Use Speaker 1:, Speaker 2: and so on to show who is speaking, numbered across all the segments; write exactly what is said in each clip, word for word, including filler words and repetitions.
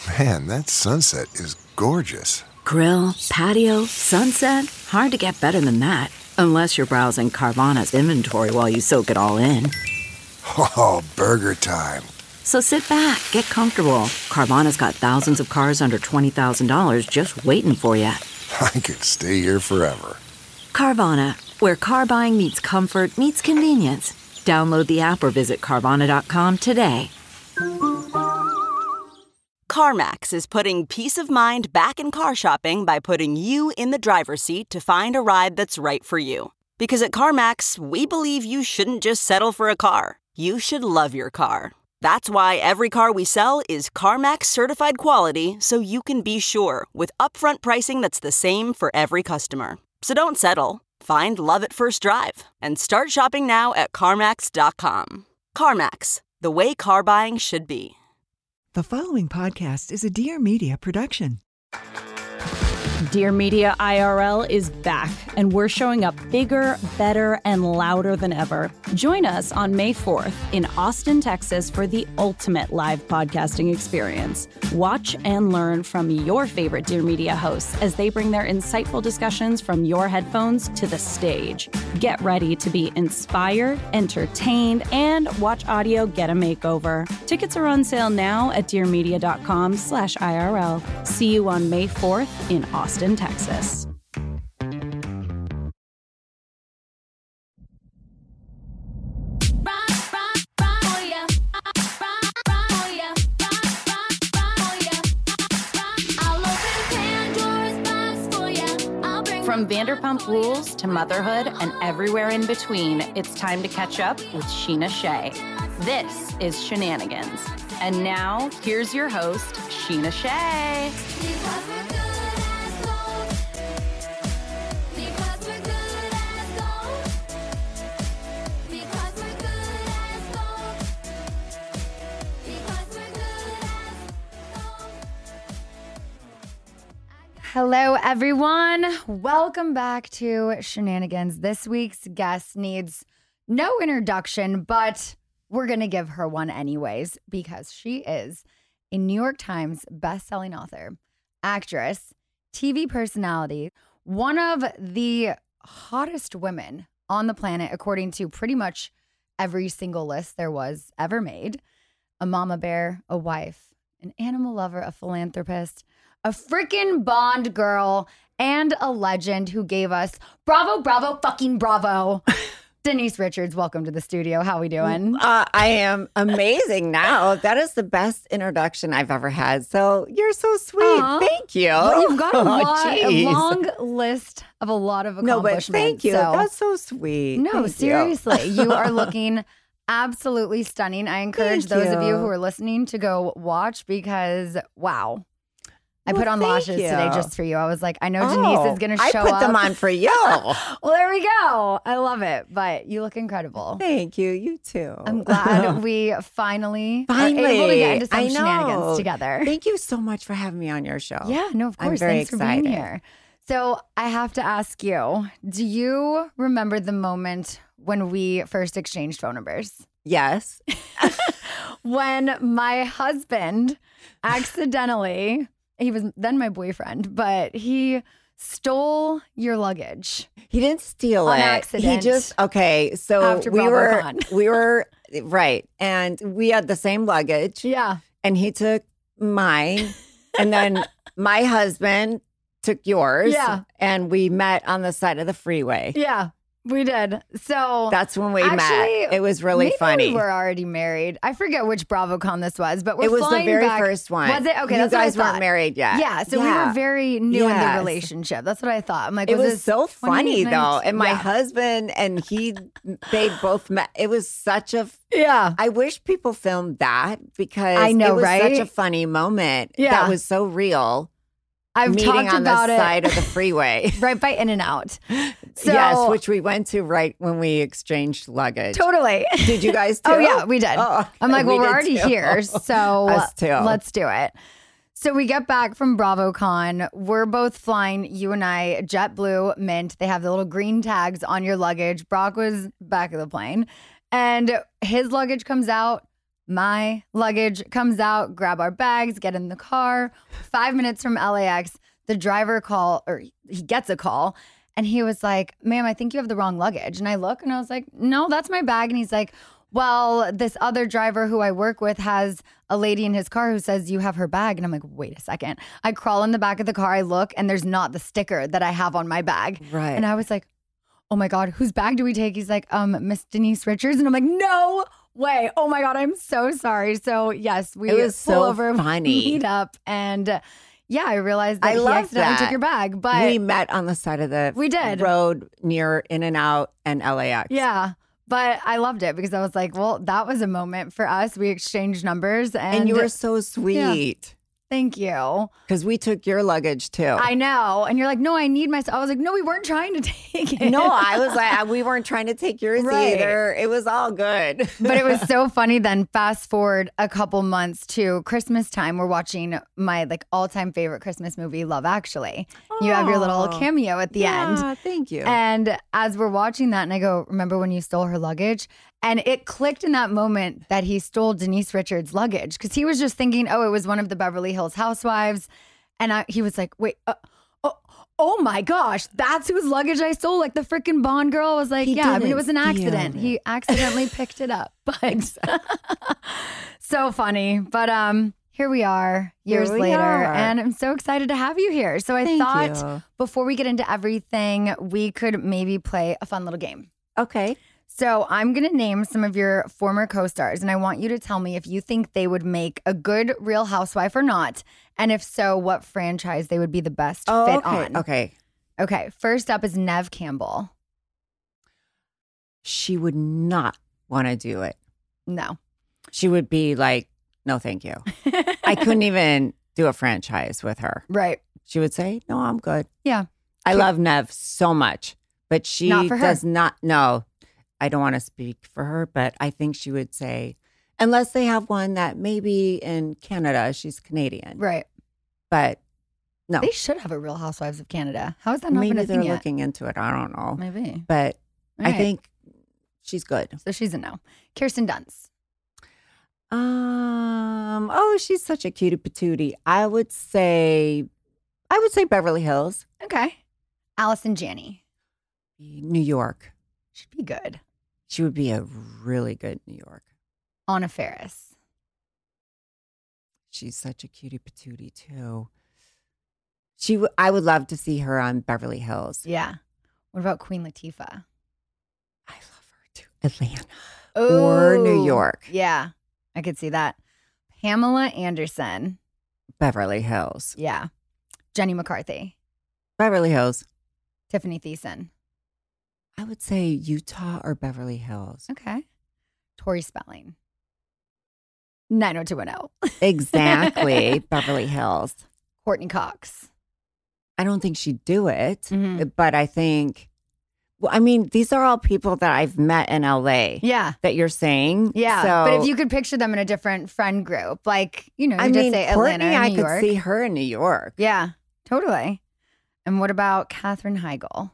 Speaker 1: Man, that sunset is gorgeous.
Speaker 2: Grill, patio, sunset. Hard to get better than that. Unless you're browsing Carvana's inventory while you soak it all in.
Speaker 1: Oh, burger time.
Speaker 2: So sit back, get comfortable. Carvana's got thousands of cars under twenty thousand dollars just waiting for you.
Speaker 1: I could stay here forever.
Speaker 2: Carvana, where car buying meets comfort, meets convenience. Download the app or visit Carvana dot com today.
Speaker 3: CarMax is putting peace of mind back in car shopping by putting you in the driver's seat to find a ride that's right for you. Because at CarMax, we believe you shouldn't just settle for a car. You should love your car. That's why every car we sell is CarMax certified quality, so you can be sure with upfront pricing that's the same for every customer. So don't settle. Find love at first drive and start shopping now at CarMax dot com. CarMax, the way car buying should be.
Speaker 4: The following podcast is a Dear Media production.
Speaker 5: Dear Media I R L is back, and we're showing up bigger, better, and louder than ever. Join us on May fourth in Austin, Texas for the ultimate live podcasting experience. Watch and learn from your favorite Dear Media hosts as they bring their insightful discussions from your headphones to the stage. Get ready to be inspired, entertained, and watch audio get a makeover. Tickets are on sale now at dearmedia.com slash IRL. See you on May fourth in Austin, Texas. From Vanderpump Rules to motherhood and everywhere in between, it's time to catch up with Scheana Shay. This is Shenanigans. And now, here's your host, Scheana Shay.
Speaker 6: Hello, everyone. Welcome back to Shenanigans. This week's guest needs no introduction, but we're going to give her one anyways because she is a New York Times bestselling author, actress, T V personality, one of the hottest women on the planet, according to pretty much every single list there was ever made, a mama bear, a wife, an animal lover, a philanthropist, a freaking Bond girl, and a legend who gave us bravo, bravo, fucking bravo. Denise Richards, welcome to the studio. How we doing?
Speaker 7: Uh, I am amazing now. That is the best introduction I've ever had. So you're so sweet. Aww. Thank you.
Speaker 6: Well, you've got a,
Speaker 7: oh,
Speaker 6: lot, a long list of a lot of accomplishments.
Speaker 7: No, but thank you.
Speaker 6: So.
Speaker 7: That's so sweet.
Speaker 6: No,
Speaker 7: thank
Speaker 6: seriously.
Speaker 7: You.
Speaker 6: You are looking absolutely stunning. I encourage
Speaker 7: thank
Speaker 6: those
Speaker 7: you.
Speaker 6: of you who are listening to go watch because, wow. I
Speaker 7: well,
Speaker 6: put on lashes
Speaker 7: you.
Speaker 6: today just for you. I was like, I know
Speaker 7: oh,
Speaker 6: Denise is going to show up.
Speaker 7: I put them on for you.
Speaker 6: Well, there we go. I love it. But you look incredible.
Speaker 7: Thank you. You too.
Speaker 6: I'm glad we finally,
Speaker 7: finally
Speaker 6: are able to get into some
Speaker 7: I know.
Speaker 6: shenanigans together.
Speaker 7: Thank you so much for having me on your show.
Speaker 6: Yeah, no, of course.
Speaker 7: I'm very
Speaker 6: Thanks
Speaker 7: excited.
Speaker 6: for being here. So I have to ask you, do you remember the moment when we first exchanged phone numbers?
Speaker 7: Yes.
Speaker 6: When my husband accidentally... He was then my boyfriend, but he stole your luggage.
Speaker 7: He didn't steal
Speaker 6: on
Speaker 7: it.
Speaker 6: accident.
Speaker 7: He just okay. So
Speaker 6: After
Speaker 7: we were
Speaker 6: BravoCon.
Speaker 7: we were right, and we had the same luggage.
Speaker 6: Yeah,
Speaker 7: and he took mine, and then my husband took yours.
Speaker 6: Yeah,
Speaker 7: and we met on the side of the freeway.
Speaker 6: Yeah. We did. So
Speaker 7: that's when we
Speaker 6: actually,
Speaker 7: met. It was really
Speaker 6: maybe
Speaker 7: funny.
Speaker 6: We were already married. I forget which BravoCon this was, but we're
Speaker 7: it was
Speaker 6: flying
Speaker 7: the very
Speaker 6: back.
Speaker 7: first one.
Speaker 6: Was it? Okay,
Speaker 7: you
Speaker 6: that's
Speaker 7: guys
Speaker 6: what I thought.
Speaker 7: weren't married yet.
Speaker 6: Yeah, so
Speaker 7: yeah.
Speaker 6: we were very new
Speaker 7: yes.
Speaker 6: in the relationship. That's what I thought. I'm like,
Speaker 7: it
Speaker 6: was,
Speaker 7: was
Speaker 6: this
Speaker 7: so funny though, and my
Speaker 6: yeah.
Speaker 7: husband and he, they both met. It was such a
Speaker 6: yeah.
Speaker 7: I wish people filmed that because
Speaker 6: I know,
Speaker 7: it was
Speaker 6: right?
Speaker 7: such a funny moment.
Speaker 6: Yeah,
Speaker 7: that was so real.
Speaker 6: I've
Speaker 7: meeting
Speaker 6: talked
Speaker 7: on
Speaker 6: about
Speaker 7: the
Speaker 6: it
Speaker 7: side of the freeway,
Speaker 6: right by In-N-Out. So,
Speaker 7: yes, which we went to right when we exchanged luggage.
Speaker 6: Totally.
Speaker 7: Did you guys too?
Speaker 6: Oh yeah, we did.
Speaker 7: Oh,
Speaker 6: I'm like, well,
Speaker 7: we
Speaker 6: we're
Speaker 7: did
Speaker 6: already
Speaker 7: too.
Speaker 6: here, so
Speaker 7: Us too.
Speaker 6: let's do it. So we get back from BravoCon. We're both flying, you and I, JetBlue, Mint. They have the little green tags on your luggage. Brock was back of the plane, and his luggage comes out. my luggage, comes out, grab our bags, get in the car. Five minutes from L A X, the driver call, or he gets a call, and he was like, ma'am, I think you have the wrong luggage. And I look and I was like, no, that's my bag. And he's like, well, this other driver who I work with has a lady in his car who says you have her bag. And I'm like, wait a second. I crawl in the back of the car, I look, and there's not the sticker that I have on my bag.
Speaker 7: Right.
Speaker 6: And I was like, oh my God, whose bag do we take? He's like, um, Miss Denise Richards. And I'm like, no way. Oh my God, I'm so sorry. So yes, we
Speaker 7: It was
Speaker 6: pull
Speaker 7: so
Speaker 6: over,
Speaker 7: funny.
Speaker 6: meet up, and uh, yeah, I realized that
Speaker 7: I
Speaker 6: he
Speaker 7: love
Speaker 6: accidentally
Speaker 7: that.
Speaker 6: took your bag. But
Speaker 7: we met on the side of the
Speaker 6: We did.
Speaker 7: road near In and Out and L A X.
Speaker 6: yeah. But I loved it because I was like, well, that was a moment for us. We exchanged numbers, and,
Speaker 7: And you were so sweet
Speaker 6: thank you.
Speaker 7: because we took your luggage too.
Speaker 6: I know. And you're like, no, I need my stuff. I was like, no, we weren't trying to take it.
Speaker 7: no, I was like, we weren't trying to take yours
Speaker 6: Right.
Speaker 7: either. It was all good.
Speaker 6: But it was so funny. Then fast forward a couple months to Christmas time. We're watching my like all time favorite Christmas movie, Love Actually. You have your little
Speaker 7: Aw.
Speaker 6: cameo at the
Speaker 7: yeah,
Speaker 6: end.
Speaker 7: thank you.
Speaker 6: And as we're watching that, and I go, remember when you stole her luggage? And it clicked in that moment that he stole Denise Richards' luggage because he was just thinking, oh, it was one of the Beverly Hills housewives. And I, he was like, wait, uh, oh, oh my gosh, that's whose luggage I stole? Like the freaking Bond girl was like,
Speaker 7: He
Speaker 6: yeah, I mean, it
Speaker 7: didn't
Speaker 6: was an
Speaker 7: steal
Speaker 6: accident.
Speaker 7: it.
Speaker 6: He accidentally picked it up. But so funny. But um, here we are years
Speaker 7: Here we
Speaker 6: later.
Speaker 7: are.
Speaker 6: And I'm so excited to have you here. So I
Speaker 7: Thank
Speaker 6: thought
Speaker 7: you.
Speaker 6: before we get into everything, we could maybe play a fun little game.
Speaker 7: Okay.
Speaker 6: So I'm going to name some of your former co-stars, and I want you to tell me if you think they would make a good Real Housewife or not. And if so, what franchise they would be the best
Speaker 7: Oh,
Speaker 6: fit
Speaker 7: okay.
Speaker 6: on.
Speaker 7: Okay.
Speaker 6: Okay, first up is Nev Campbell.
Speaker 7: She would not want to do it.
Speaker 6: No.
Speaker 7: She would be like, no, thank you. I couldn't even do a franchise with her.
Speaker 6: Right.
Speaker 7: She would say, no, I'm good.
Speaker 6: Yeah.
Speaker 7: I love Nev so much, but she
Speaker 6: Not for her.
Speaker 7: does not know. I don't want to speak for her, but I think she would say, unless they have one that maybe in Canada, she's Canadian.
Speaker 6: Right.
Speaker 7: But no,
Speaker 6: They should have a Real Housewives of Canada. How has that not
Speaker 7: maybe
Speaker 6: been a
Speaker 7: they're
Speaker 6: thing yet?
Speaker 7: looking into it. I don't know.
Speaker 6: Maybe.
Speaker 7: But
Speaker 6: All
Speaker 7: I
Speaker 6: right.
Speaker 7: think she's good.
Speaker 6: So she's a no. Kirsten Dunst.
Speaker 7: Um. Oh, she's such a cutie patootie. I would say, I would say Beverly Hills,
Speaker 6: Okay. Allison Janney.
Speaker 7: New York.
Speaker 6: Should be good.
Speaker 7: She would be a really good New York.
Speaker 6: Anna Faris.
Speaker 7: She's such a cutie patootie too. She, w- I would love to see her on Beverly Hills.
Speaker 6: Yeah. What about Queen Latifah?
Speaker 7: I love her too. Atlanta or New
Speaker 6: Ooh.
Speaker 7: York,
Speaker 6: Yeah. I could see that. Pamela Anderson.
Speaker 7: Beverly Hills,
Speaker 6: Yeah. Jenny McCarthy.
Speaker 7: Beverly Hills.
Speaker 6: Tiffany Thiessen.
Speaker 7: I would say Utah or Beverly Hills.
Speaker 6: Okay. Tori Spelling. nine oh two one oh.
Speaker 7: Exactly, Beverly Hills.
Speaker 6: Courtney Cox.
Speaker 7: I don't think she'd do it,
Speaker 6: Mhm.
Speaker 7: but I think. Well, I mean, these are all people that I've met in L A.
Speaker 6: Yeah.
Speaker 7: That you're saying,
Speaker 6: Yeah.
Speaker 7: So,
Speaker 6: but if you could picture them in a different friend group, like, you know, you
Speaker 7: I
Speaker 6: just
Speaker 7: mean,
Speaker 6: say
Speaker 7: Courtney,
Speaker 6: Atlanta,
Speaker 7: I
Speaker 6: New
Speaker 7: could
Speaker 6: York.
Speaker 7: see her in New York.
Speaker 6: Yeah, totally. And what about Katherine Heigl?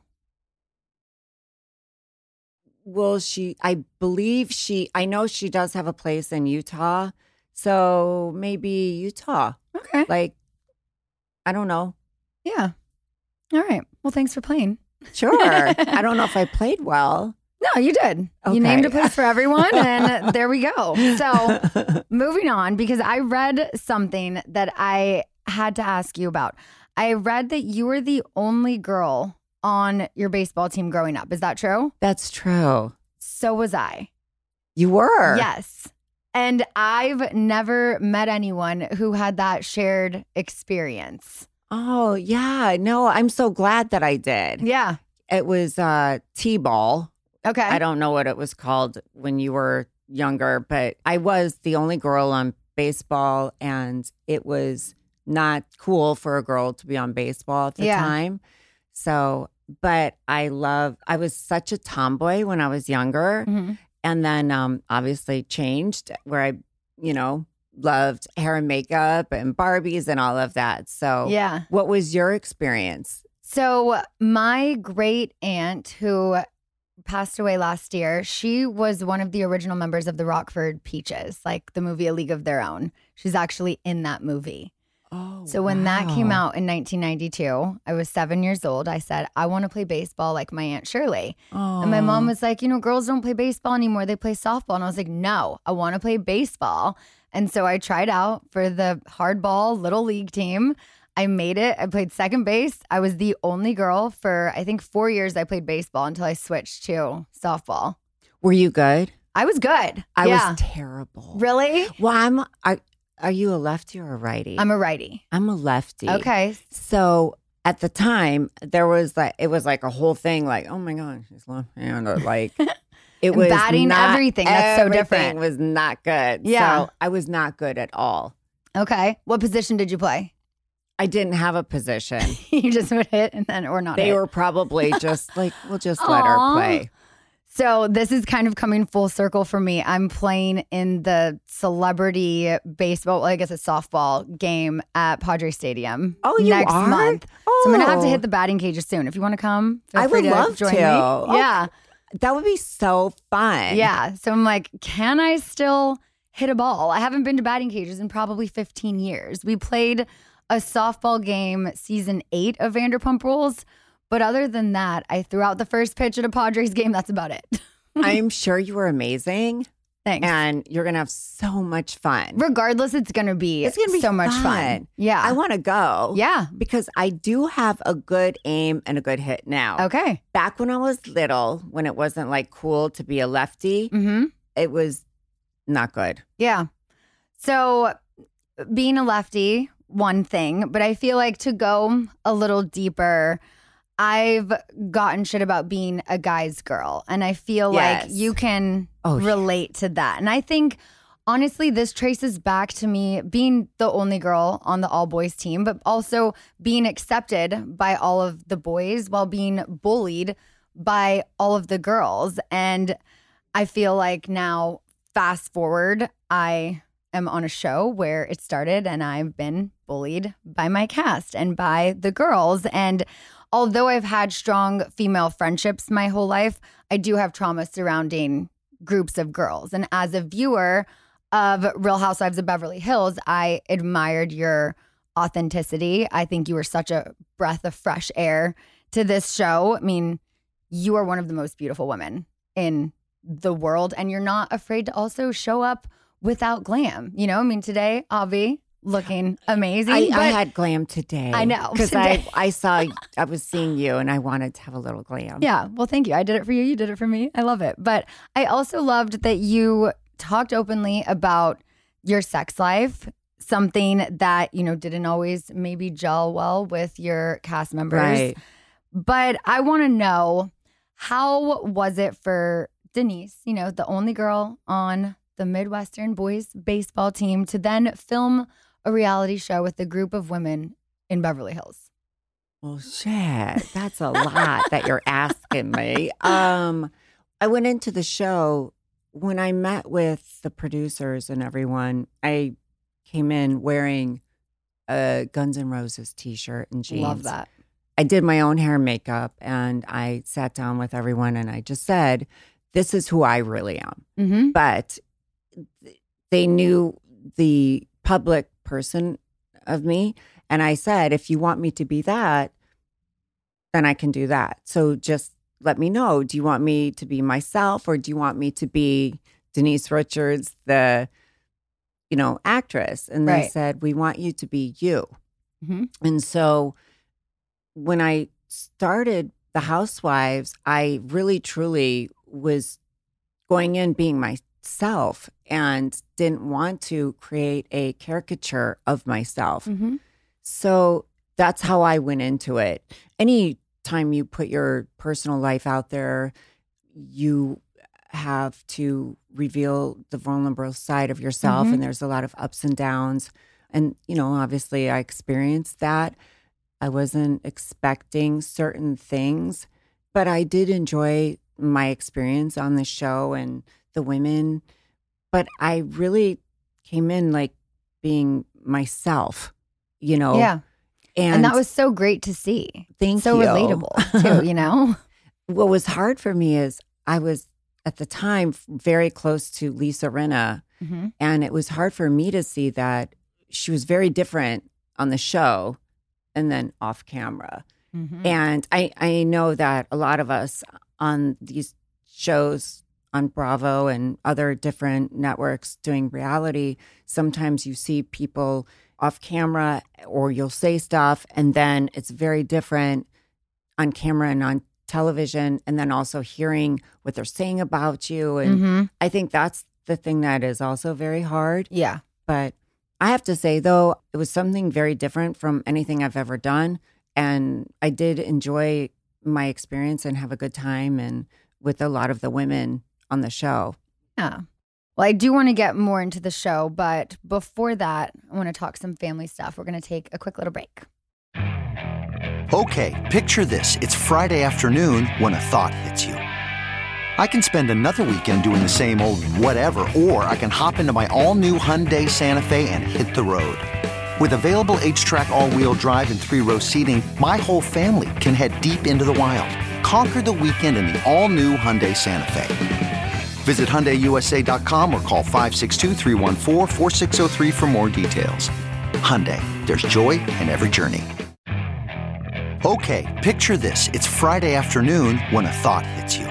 Speaker 7: Well, she, I believe she, I know she does have a place in Utah. So maybe Utah.
Speaker 6: Okay.
Speaker 7: Like, I don't know.
Speaker 6: Yeah. All right. Well, thanks for playing.
Speaker 7: Sure. I don't know if I played well.
Speaker 6: No, you did.
Speaker 7: Okay.
Speaker 6: You named a place for everyone, and there we go. So, moving on, because I read something that I had to ask you about. I read that you were the only girl on your baseball team growing up. Is that true?
Speaker 7: That's true.
Speaker 6: So was I.
Speaker 7: You were.
Speaker 6: Yes. And I've never met anyone who had that shared experience.
Speaker 7: Oh, yeah. No, I'm so glad that I did.
Speaker 6: Yeah.
Speaker 7: It was uh, T-ball.
Speaker 6: Okay.
Speaker 7: I don't know what it was called when you were younger, but I was the only girl on baseball, and it was not cool for a girl to be on baseball at the
Speaker 6: Yeah.
Speaker 7: time. So, but I love, I was such a tomboy when I was younger.
Speaker 6: Mhm.
Speaker 7: And then um, obviously changed where I, you know, loved hair and makeup and Barbies and all of that. So,
Speaker 6: Yeah.
Speaker 7: what was your experience?
Speaker 6: So my great aunt, who passed away last year. She was one of the original members of the Rockford Peaches, like the movie A League of Their Own. She's actually in that movie.
Speaker 7: Oh,
Speaker 6: so when
Speaker 7: wow.
Speaker 6: that came out in nineteen ninety-two, I was seven years old. I said, I want to play baseball like my Aunt Shirley.
Speaker 7: Oh.
Speaker 6: And my mom was like, you know, girls don't play baseball anymore. They play softball. And I was like, no, I want to play baseball. And so I tried out for the hardball little league team. I made it. I played second base. I was the only girl for, I think, four years I played baseball until I switched to softball.
Speaker 7: Were you good?
Speaker 6: I was good.
Speaker 7: I
Speaker 6: yeah.
Speaker 7: was terrible.
Speaker 6: Really?
Speaker 7: Well, I'm. Are, are you a lefty or a righty?
Speaker 6: I'm a righty.
Speaker 7: I'm a lefty.
Speaker 6: Okay.
Speaker 7: So at the time, there was like it was like a whole thing. Like, oh my god, she's left-handed. Like it was
Speaker 6: batting
Speaker 7: not,
Speaker 6: everything. That's so different.
Speaker 7: Everything was not good.
Speaker 6: Yeah.
Speaker 7: So I was not good at all.
Speaker 6: Okay. What position did you play?
Speaker 7: I didn't have a position.
Speaker 6: You just would hit and then or not.
Speaker 7: They
Speaker 6: hit.
Speaker 7: were probably just like, we'll just let her play.
Speaker 6: So this is kind of coming full circle for me. I'm playing in the celebrity baseball, well, I guess a softball game at Padre Stadium.
Speaker 7: Oh, you
Speaker 6: next
Speaker 7: are?
Speaker 6: month.
Speaker 7: Oh.
Speaker 6: So I'm gonna have to hit the batting cages soon. If you want to come, feel
Speaker 7: I
Speaker 6: free
Speaker 7: would
Speaker 6: to
Speaker 7: love
Speaker 6: join
Speaker 7: to.
Speaker 6: me.
Speaker 7: Oh,
Speaker 6: Yeah,
Speaker 7: that would be so fun.
Speaker 6: yeah. So I'm like, can I still hit a ball? I haven't been to batting cages in probably fifteen years. We played a softball game season eight of Vanderpump Rules. But other than that, I threw out the first pitch at a Padres game. That's about it.
Speaker 7: I'm sure you were amazing.
Speaker 6: Thanks.
Speaker 7: And you're going to have so much fun.
Speaker 6: Regardless, it's going to be
Speaker 7: It's gonna be
Speaker 6: so much
Speaker 7: fun.
Speaker 6: fun. Yeah.
Speaker 7: I want to go.
Speaker 6: Yeah.
Speaker 7: Because I do have a good aim and a good hit now.
Speaker 6: Okay.
Speaker 7: Back when I was little, when it wasn't like cool to be a lefty,
Speaker 6: Mm-hmm.
Speaker 7: it was not good.
Speaker 6: Yeah. So being a lefty, one thing, but I feel like to go a little deeper, I've gotten shit about being a guy's girl. And I feel
Speaker 7: Yes.
Speaker 6: like you can
Speaker 7: Oh, yeah.
Speaker 6: relate to that. And I think, honestly, this traces back to me being the only girl on the all boys team, but also being accepted by all of the boys while being bullied by all of the girls. And I feel like now, fast forward, I am on a show where it started and I've been bullied by my cast and by the girls. And although I've had strong female friendships my whole life, I do have trauma surrounding groups of girls. And as a viewer of Real Housewives of Beverly Hills, I admired your authenticity. I think you were such a breath of fresh air to this show. I mean, you are one of the most beautiful women in the world, and you're not afraid to also show up without glam. You know, I mean, today, Avi, looking amazing.
Speaker 7: I,
Speaker 6: but
Speaker 7: I had glam today.
Speaker 6: I know,
Speaker 7: Because I,
Speaker 6: today.
Speaker 7: I saw, I was seeing you and I wanted to have a little glam.
Speaker 6: Yeah, well, thank you. I did it for you. You did it for me. I love it. But I also loved that you talked openly about your sex life, something that, you know, didn't always maybe gel well with your cast members.
Speaker 7: Right.
Speaker 6: But I want to know, how was it for Denise, you know, the only girl on the Midwestern boys baseball team, to then film a reality show with a group of women in Beverly Hills?
Speaker 7: Well, shit, that's a lot that you're asking me. Um, I went into the show when I met with the producers and everyone. I came in wearing a Guns N' Roses t-shirt and jeans.
Speaker 6: Love that.
Speaker 7: I did my own hair and makeup, and I sat down with everyone and I just said, this is who I really am.
Speaker 6: Mm-hmm.
Speaker 7: But they knew the public person of me. And I said, if you want me to be that, then I can do that. So just let me know. Do you want me to be myself, or do you want me to be Denise Richards, the, you know, actress? And they
Speaker 6: Right.
Speaker 7: said, we want you to be you.
Speaker 6: Mm-hmm.
Speaker 7: And so when I started The Housewives, I really, truly was going in being myself and didn't want to create a caricature of myself.
Speaker 6: Mm-hmm.
Speaker 7: So that's how I went into it. Any time you put your personal life out there, you have to reveal the vulnerable side of yourself.
Speaker 6: Mhm.
Speaker 7: And there's a lot of ups and downs. And, you know, obviously I experienced that. I wasn't expecting certain things, but I did enjoy my experience on the show and the women. But I really came in like being myself, you know?
Speaker 6: Yeah.
Speaker 7: And,
Speaker 6: And that was so great to see.
Speaker 7: thank
Speaker 6: so
Speaker 7: you.
Speaker 6: relatable too, you know?
Speaker 7: What was hard for me is I was at the time very close to Lisa Rinna,
Speaker 6: Mm-hmm.
Speaker 7: and it was hard for me to see that she was very different on the show and then off camera.
Speaker 6: Mm-hmm.
Speaker 7: And I, I know that a lot of us on these shows on Bravo and other different networks doing reality, sometimes you see people off camera or you'll say stuff and then it's very different on camera and on television, and then also hearing what they're saying about you. And
Speaker 6: Mm-hmm.
Speaker 7: I think that's the thing that is also very hard.
Speaker 6: Yeah.
Speaker 7: But I have to say, though, it was something very different from anything I've ever done. And I did enjoy my experience and have a good time and with a lot of the women on the show.
Speaker 6: Yeah. Well, I do want to get more into the show, but before that, I want to talk some family stuff. We're going to take a quick little break.
Speaker 8: Okay, picture this. It's Friday afternoon when a thought hits you. I can spend another weekend doing the same old whatever, or I can hop into my all-new Hyundai Santa Fe and hit the road. With available H-Track all-wheel drive and three-row seating, my whole family can head deep into the wild. Conquer the weekend in the all-new Hyundai Santa Fe. Visit Hyundai U S A dot com or call five six two, three one four, four six zero three for more details. Hyundai, there's joy in every journey. Okay, picture this. It's Friday afternoon when a thought hits you.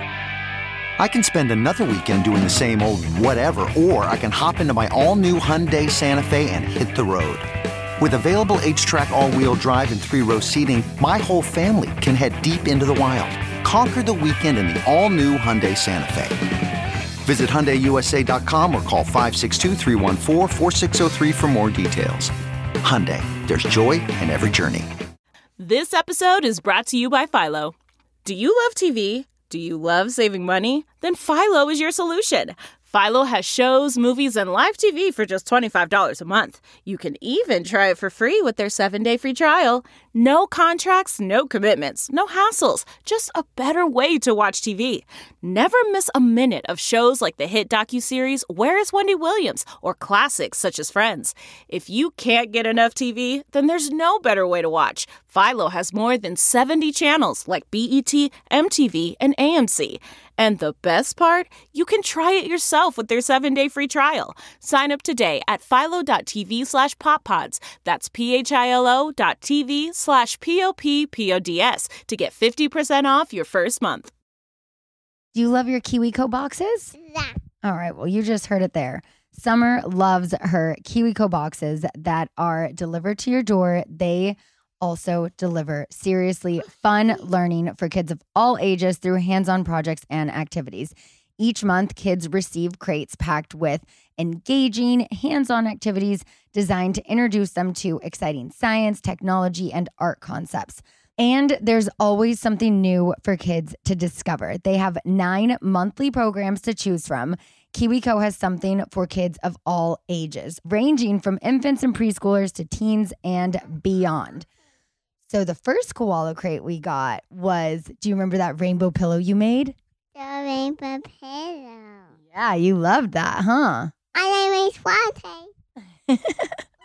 Speaker 8: I can spend another weekend doing the same old whatever, or I can hop into my all-new Hyundai Santa Fe and hit the road. With available H-Track all-wheel drive and three-row seating, my whole family can head deep into the wild. Conquer the weekend in the all-new Hyundai Santa Fe. Visit Hyundai U S A dot com or call five six two, three one four, four six zero three for more details. Hyundai, there's joy in every journey.
Speaker 9: This episode is brought to you by Philo. Do you love T V? Do you love saving money? Then Philo is your solution. Philo has shows, movies, and live T V for just twenty-five dollars a month. You can even try it for free with their seven-day free trial. No contracts, no commitments, no hassles. Just a better way to watch T V. Never miss a minute of shows like the hit docuseries Where is Wendy Williams? Or classics such as Friends. If you can't get enough T V, then there's no better way to watch. Philo has more than seventy channels like B E T, M T V, and A M C. And the best part? You can try it yourself with their seven-day free trial. Sign up today at philo.tv slash poppods. That's P-H-I-L-O dot TV slash P-O-P-P-O-D-S to get fifty percent off your first month.
Speaker 6: Do you love your KiwiCo boxes?
Speaker 10: Yeah.
Speaker 6: All right. Well, you just heard it there. Summer loves her KiwiCo boxes that are delivered to your door. They also deliver seriously fun learning for kids of all ages through hands-on projects and activities. Each month, kids receive crates packed with engaging hands-on activities designed to introduce them to exciting science, technology, and art concepts. And there's always something new for kids to discover. They have nine monthly programs to choose from. KiwiCo has something for kids of all ages, ranging from infants and preschoolers to teens and beyond. So the first koala crate we got was, do you remember that rainbow pillow you made?
Speaker 10: The rainbow pillow.
Speaker 6: Yeah, you loved that, huh?
Speaker 10: I like my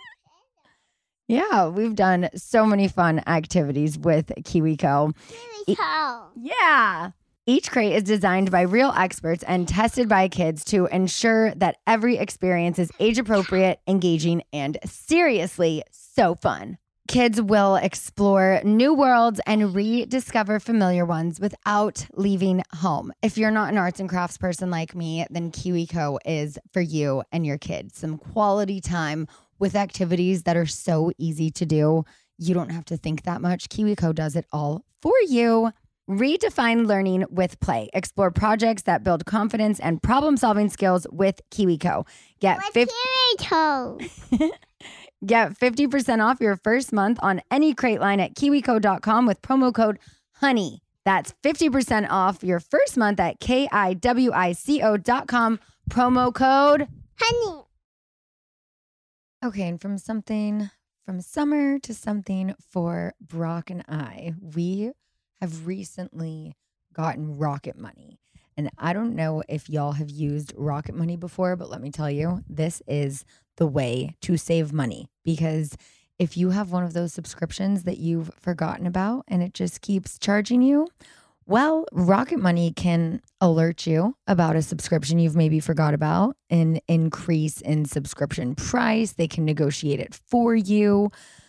Speaker 6: Yeah, we've done so many fun activities with KiwiCo.
Speaker 10: KiwiCo.
Speaker 6: Yeah. Each crate is designed by real experts and tested by kids to ensure that every experience is age appropriate, engaging, and seriously so fun. Kids will explore new worlds and rediscover familiar ones without leaving home. If you're not an arts and crafts person like me, then KiwiCo is for you and your kids. Some quality time with activities that are so easy to do. You don't have to think that much. KiwiCo does it all for you. Redefine learning with play. Explore projects that build confidence and problem-solving skills with KiwiCo. Get
Speaker 10: What's KiwiCo?
Speaker 6: Get fifty percent off your first month on any crate line at kiwico dot com with promo code HONEY. That's fifty percent off your first month at K I W I C O dot com, promo code
Speaker 10: Honey.
Speaker 6: Okay, and from something from summer to something for Brock and I, we have recently gotten Rocket Money. And I don't know if y'all have used Rocket Money before, but let me tell you, this is the way to save money. Because if you have one of those subscriptions that you've forgotten about and it just keeps charging you, Well, Rocket Money can alert you about a subscription you've maybe forgot about, an increase in subscription price. They can negotiate it for you.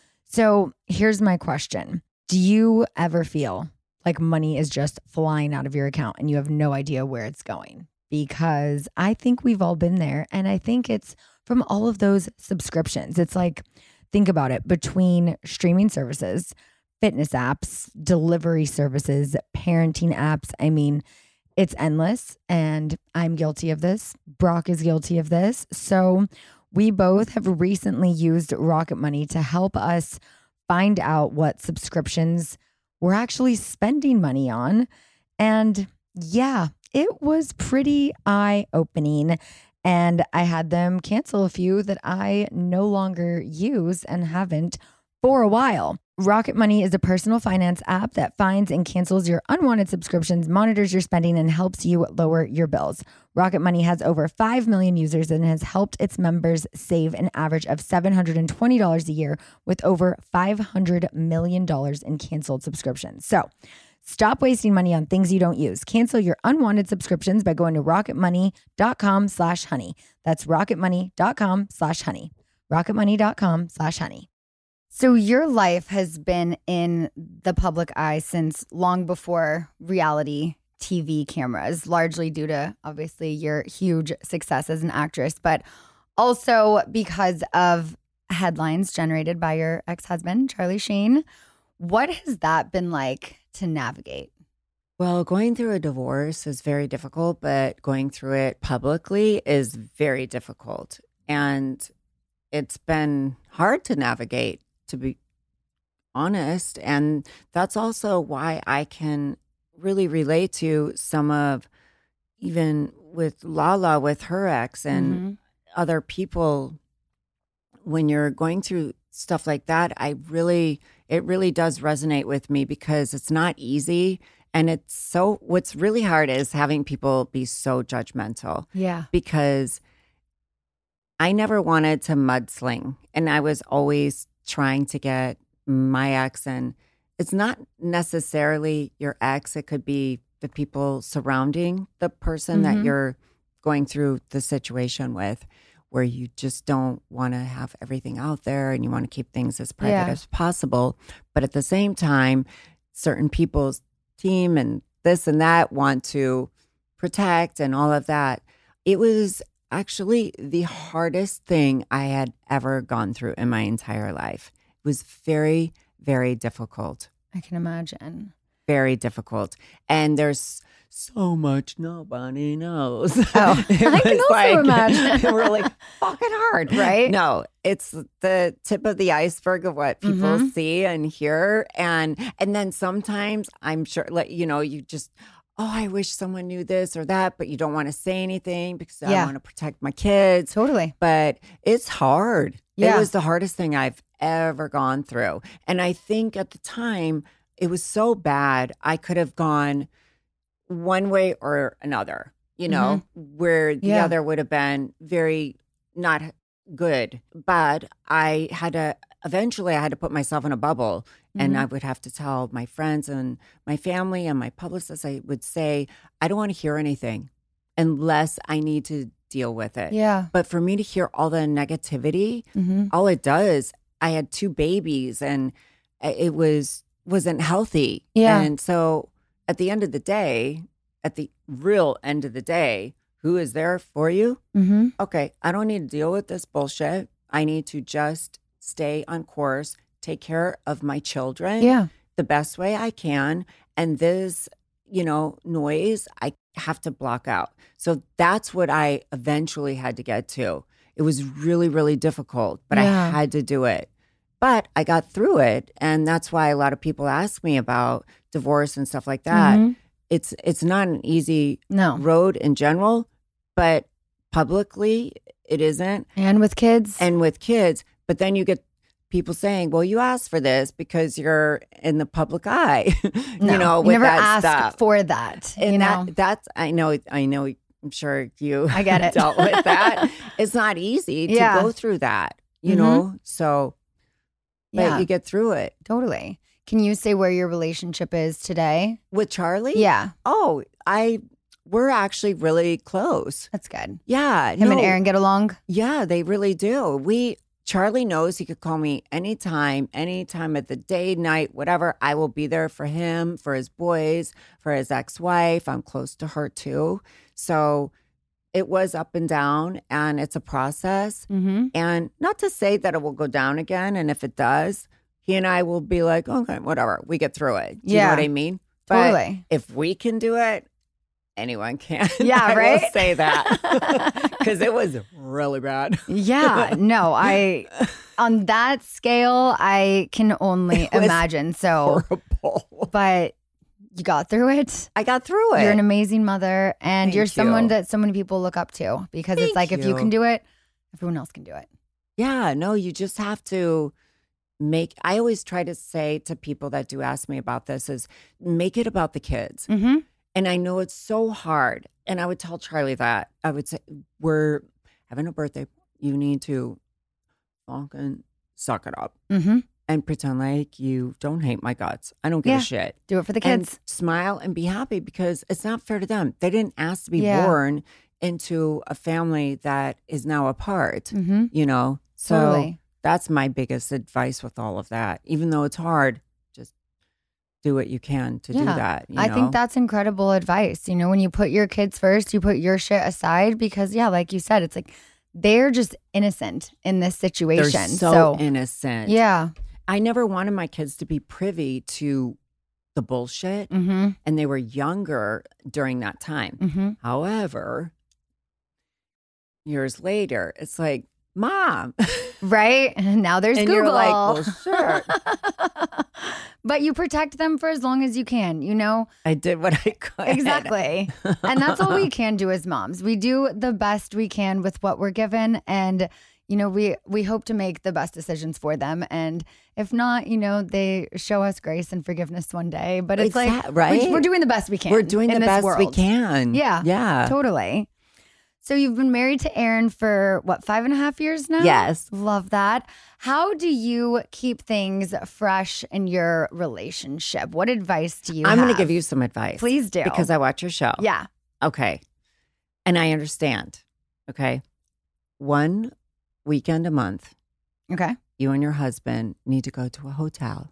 Speaker 6: So here's my question. Do you ever feel like money is just flying out of your account and you have no idea where it's going? Because I think we've all been there. And I think it's from all of those subscriptions. It's like, think about it, between streaming services, fitness apps, delivery services, parenting apps. I mean, it's endless, and I'm guilty of this. Brock is guilty of this. So we both have recently used Rocket Money to help us find out what subscriptions we're actually spending money on. And yeah, it was pretty eye-opening. And I had them cancel a few that I no longer use and haven't for a while. Rocket Money is a personal finance app that finds and cancels your unwanted subscriptions, monitors your spending, and helps you lower your bills. Rocket Money has over five million users and has helped its members save an average of seven hundred twenty dollars a year with over five hundred million dollars in canceled subscriptions. So stop wasting money on things you don't use. Cancel your unwanted subscriptions by going to rocketmoney.com slash honey. That's rocketmoney.com slash honey. rocketmoney.com slash honey. So your life has been in the public eye since long before reality T V cameras, largely due to obviously your huge success as an actress, but also because of headlines generated by your ex-husband, Charlie Sheen. What has that been like to navigate?
Speaker 7: Well, going through a divorce is very difficult, but going through it publicly is very difficult. And it's been hard to navigate, to be honest. And that's also why I can really relate to some of, even with Lala, with her ex and mm-hmm. other people, when you're going through stuff like that, I really, it really does resonate with me because it's not easy. And it's so, what's really hard is having people be so judgmental.
Speaker 6: Yeah.
Speaker 7: Because I never wanted to mudsling, and I was always trying to get my ex, and it's not necessarily your ex. It could be the people surrounding the person mm-hmm. that you're going through the situation with, where you just don't want to have everything out there and you want to keep things as private yeah. as possible. But at the same time, certain people's team and this and that want to protect and all of that. It was actually the hardest thing I had ever gone through in my entire life. It was very, very difficult.
Speaker 6: I can imagine.
Speaker 7: Very difficult. And there's so much nobody knows.
Speaker 6: Oh, I can also
Speaker 7: like,
Speaker 6: imagine.
Speaker 7: We're like, fucking hard.
Speaker 6: Right?
Speaker 7: No, it's the tip of the iceberg of what people mm-hmm. see and hear. And and then sometimes I'm sure, like, you know, you just, oh, I wish someone knew this or that, but you don't want to say anything because yeah. I want to protect my kids.
Speaker 6: Totally.
Speaker 7: But it's hard.
Speaker 6: Yeah.
Speaker 7: It was the hardest thing I've ever gone through. And I think at the time, it was so bad, I could have gone one way or another, you know, mm-hmm. where the
Speaker 6: yeah.
Speaker 7: other would have been very not good. But I had to, eventually I had to put myself in a bubble mm-hmm. and I would have to tell my friends and my family and my publicists, I would say, I don't want to hear anything unless I need to deal with it.
Speaker 6: Yeah.
Speaker 7: But for me to hear all the negativity,
Speaker 6: mm-hmm.
Speaker 7: all it does, I had two babies and it was, wasn't healthy.
Speaker 6: Yeah.
Speaker 7: And so at the end of the day, at the real end of the day, who is there for you?
Speaker 6: Mm-hmm.
Speaker 7: Okay, I don't need to deal with this bullshit. I need to just stay on course, take care of my children
Speaker 6: yeah.
Speaker 7: the best way I can. And this, you know, noise, I have to block out. So that's what I eventually had to get to. It was really, really difficult, but
Speaker 6: yeah.
Speaker 7: I had to do it. But I got through it. And that's why a lot of people ask me about divorce and stuff like that.
Speaker 6: Mm-hmm.
Speaker 7: It's it's not an easy
Speaker 6: no.
Speaker 7: road in general, but publicly it isn't.
Speaker 6: And with kids.
Speaker 7: And with kids. But then you get people saying, well, you asked for this because you're in the public eye.
Speaker 6: No,
Speaker 7: you know,
Speaker 6: you
Speaker 7: with
Speaker 6: never
Speaker 7: that
Speaker 6: asked
Speaker 7: stuff.
Speaker 6: for that.
Speaker 7: And
Speaker 6: you know?
Speaker 7: that, that's, I know, I know, I'm sure you
Speaker 6: I get it.
Speaker 7: dealt with that. It's not easy to
Speaker 6: yeah.
Speaker 7: go through that, you
Speaker 6: mm-hmm.
Speaker 7: know? So, but
Speaker 6: yeah.
Speaker 7: you get through it.
Speaker 6: Totally. Can you say where your relationship is today?
Speaker 7: With Charlie?
Speaker 6: Yeah.
Speaker 7: Oh, I we're actually really close.
Speaker 6: That's good.
Speaker 7: Yeah.
Speaker 6: Him and
Speaker 7: no,
Speaker 6: Aaron get along?
Speaker 7: Yeah, they really do. We Charlie knows he could call me anytime, any time of the day, night, whatever. I will be there for him, for his boys, for his ex-wife. I'm close to her too. So it was up and down, and it's a process.
Speaker 6: Mm-hmm.
Speaker 7: And not to say that it will go down again. And if it does, he and I will be like, okay, whatever. We get through it. Do you
Speaker 6: Yeah.
Speaker 7: know what I mean?
Speaker 6: Totally.
Speaker 7: But if we can do it, anyone can.
Speaker 6: Yeah,
Speaker 7: I
Speaker 6: right?
Speaker 7: will say that because it was really bad.
Speaker 6: Yeah, no, I, on that scale, I can only
Speaker 7: was
Speaker 6: imagine. So,
Speaker 7: Horrible.
Speaker 6: but you got through it.
Speaker 7: I got through it.
Speaker 6: You're an amazing mother, and
Speaker 7: Thank
Speaker 6: you're someone
Speaker 7: you.
Speaker 6: that so many people look up to because
Speaker 7: Thank
Speaker 6: it's like if you
Speaker 7: you.
Speaker 6: can do it, everyone else can do it.
Speaker 7: Yeah, no, you just have to make, I always try to say to people that do ask me about this is make it about the kids.
Speaker 6: Mm-hmm.
Speaker 7: And I know it's so hard. And I would tell Charlie that. I would say, we're having a birthday. You need to fucking suck it up
Speaker 6: Mm-hmm.
Speaker 7: and pretend like you don't hate my guts. I don't give
Speaker 6: Yeah.
Speaker 7: a shit.
Speaker 6: Do it for the
Speaker 7: And
Speaker 6: kids.
Speaker 7: smile and be happy because it's not fair to them. They didn't ask to be
Speaker 6: Yeah.
Speaker 7: born into a family that is now apart,
Speaker 6: Mm-hmm.
Speaker 7: you know? So
Speaker 6: Totally.
Speaker 7: that's my biggest advice with all of that. Even though it's hard, just do what you can to do
Speaker 6: Yeah.
Speaker 7: that. You
Speaker 6: I
Speaker 7: know?
Speaker 6: think that's incredible advice. You know, when you put your kids first, you put your shit aside because, yeah, like you said, it's like they're just innocent in this situation.
Speaker 7: They're so, innocent.
Speaker 6: yeah.
Speaker 7: I never wanted my kids to be privy to the bullshit,
Speaker 6: Mm-hmm.
Speaker 7: and they were younger during that time.
Speaker 6: Mm-hmm.
Speaker 7: However, years later, it's like, Mom.
Speaker 6: Right? And now there's
Speaker 7: And
Speaker 6: Google.
Speaker 7: you're like, well, sure.
Speaker 6: But you protect them for as long as you can, you know?
Speaker 7: I did what I could.
Speaker 6: Exactly. And that's all we can do as moms. We do the best we can with what we're given. And, you know, we, we hope to make the best decisions for them. And if not, you know, they show us grace and forgiveness one day. But it's like,
Speaker 7: Exact- right?
Speaker 6: we, we're doing the best we can.
Speaker 7: We're doing
Speaker 6: in
Speaker 7: the
Speaker 6: this
Speaker 7: best we
Speaker 6: world.
Speaker 7: can.
Speaker 6: Yeah.
Speaker 7: Yeah.
Speaker 6: Totally. So you've been married to Aaron for what, five and a half years now?
Speaker 7: Yes.
Speaker 6: Love that. How do you keep things fresh in your relationship? What advice do you
Speaker 7: I'm
Speaker 6: have?
Speaker 7: going to give you some advice.
Speaker 6: Please do.
Speaker 7: Because I watch your show.
Speaker 6: Yeah.
Speaker 7: Okay. And I understand. Okay. One weekend a month,
Speaker 6: Okay.
Speaker 7: you and your husband need to go to a hotel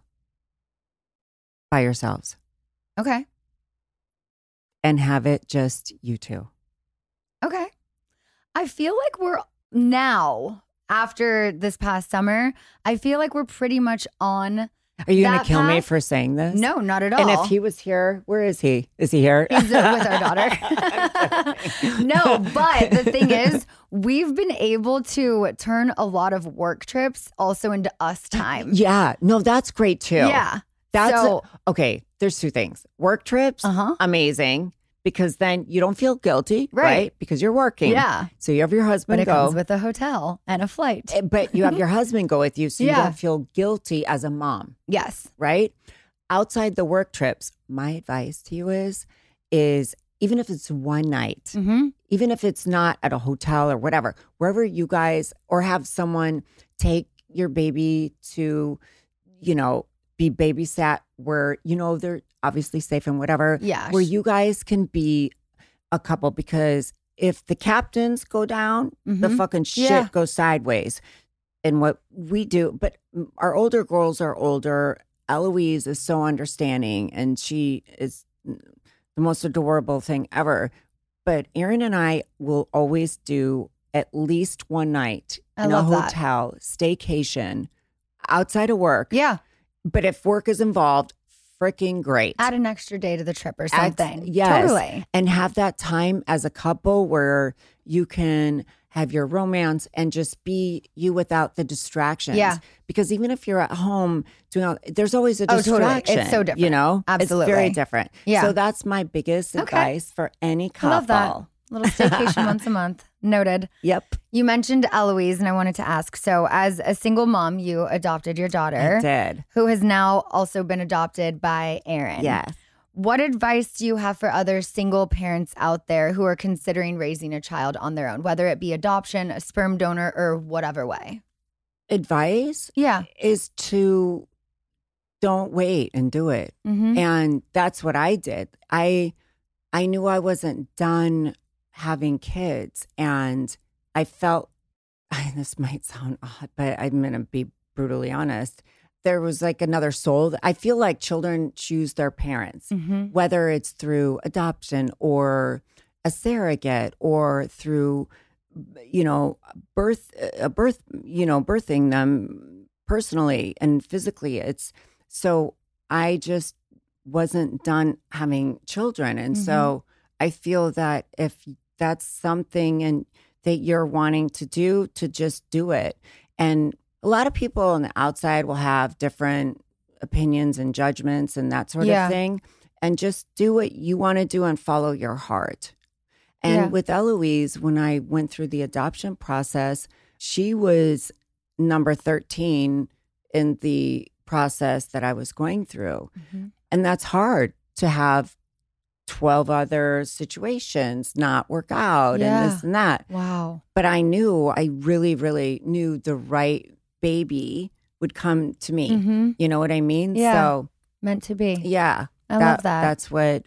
Speaker 7: by yourselves
Speaker 6: Okay.
Speaker 7: and have it just you two.
Speaker 6: Okay. I feel like we're now, after this past summer, I feel like we're pretty much on.
Speaker 7: Are you going
Speaker 6: that
Speaker 7: to kill me
Speaker 6: path.
Speaker 7: for saying this?
Speaker 6: No, not at all.
Speaker 7: And if he was here, where is he? Is he here?
Speaker 6: He's uh, with our daughter. No, but the thing is, we've been able to turn a lot of work trips also into us time.
Speaker 7: Yeah. No, that's great too.
Speaker 6: Yeah.
Speaker 7: That's
Speaker 6: So-
Speaker 7: okay. There's two things. Work trips,
Speaker 6: Uh-huh.
Speaker 7: amazing, because then you don't feel guilty, right?
Speaker 6: Right.
Speaker 7: Because you're working.
Speaker 6: Yeah.
Speaker 7: So you have your
Speaker 6: But
Speaker 7: husband
Speaker 6: it
Speaker 7: go,
Speaker 6: comes with a hotel and a flight.
Speaker 7: eh, but you have your husband go with you, so you
Speaker 6: Yeah.
Speaker 7: don't feel guilty as a mom,
Speaker 6: Yes.
Speaker 7: right? Outside the work trips, my advice to you is, is even if it's one night,
Speaker 6: Mm-hmm.
Speaker 7: even if it's not at a hotel or whatever, wherever you guys, or have someone take your baby to, you know, be babysat where, you know, they're obviously safe and whatever.
Speaker 6: Yeah.
Speaker 7: Where you guys can be a couple, because if the captains go down, the
Speaker 6: Mhm.
Speaker 7: fucking shit
Speaker 6: Yeah.
Speaker 7: goes sideways. And what we do, but our older girls are older. Eloise is so understanding, and she is the most adorable thing ever. But Aaron and I will always do at least one night
Speaker 6: I
Speaker 7: in
Speaker 6: love
Speaker 7: a
Speaker 6: that.
Speaker 7: hotel staycation outside of work.
Speaker 6: Yeah.
Speaker 7: But if work is involved, freaking great.
Speaker 6: Add an extra day to the trip or
Speaker 7: Add-
Speaker 6: something.
Speaker 7: yes.
Speaker 6: Totally.
Speaker 7: And have that time as a couple where you can have your romance and just be you without the distractions.
Speaker 6: Yeah.
Speaker 7: Because even if you're at home doing all, there's always a
Speaker 6: Oh, totally.
Speaker 7: distraction.
Speaker 6: It's so different.
Speaker 7: You know?
Speaker 6: Absolutely.
Speaker 7: It's very different.
Speaker 6: Yeah.
Speaker 7: So that's my biggest
Speaker 6: Okay.
Speaker 7: advice for any
Speaker 6: I
Speaker 7: couple.
Speaker 6: love that. Little staycation once a month. Noted.
Speaker 7: Yep.
Speaker 6: You mentioned Eloise, and I wanted to ask. So, as a single mom, you adopted your daughter,
Speaker 7: I did.
Speaker 6: who has now also been adopted by Aaron.
Speaker 7: Yes.
Speaker 6: What advice do you have for other single parents out there who are considering raising a child on their own, whether it be adoption, a sperm donor, or whatever way?
Speaker 7: Advice
Speaker 6: Yeah.
Speaker 7: is to don't wait and do it.
Speaker 6: Mm-hmm.
Speaker 7: And that's what I did. I I knew I wasn't done having kids, and I felt, this might sound odd, but I'm going to be brutally honest. There was like another soul. I feel like children choose their parents,
Speaker 6: Mm-hmm.
Speaker 7: whether it's through adoption or a surrogate or through, you know, birth, a birth, you know, birthing them personally and physically. It's so I just wasn't done having children. And
Speaker 6: Mm-hmm.
Speaker 7: so I feel that if that's something and that you're wanting to do, to just do it. And a lot of people on the outside will have different opinions and judgments and that sort
Speaker 6: Yeah.
Speaker 7: of thing. And just do what you want to do and follow your heart. And
Speaker 6: Yeah.
Speaker 7: with Eloise, when I went through the adoption process, she was number thirteen in the process that I was going through.
Speaker 6: Mm-hmm.
Speaker 7: And that's hard to have twelve other situations not work out
Speaker 6: Yeah.
Speaker 7: and this and that.
Speaker 6: Wow.
Speaker 7: But I knew, I really, really knew the right baby would come to me.
Speaker 6: Mm-hmm.
Speaker 7: You know what I mean?
Speaker 6: Yeah.
Speaker 7: So,
Speaker 6: Meant to be.
Speaker 7: yeah.
Speaker 6: I love that.
Speaker 7: That's what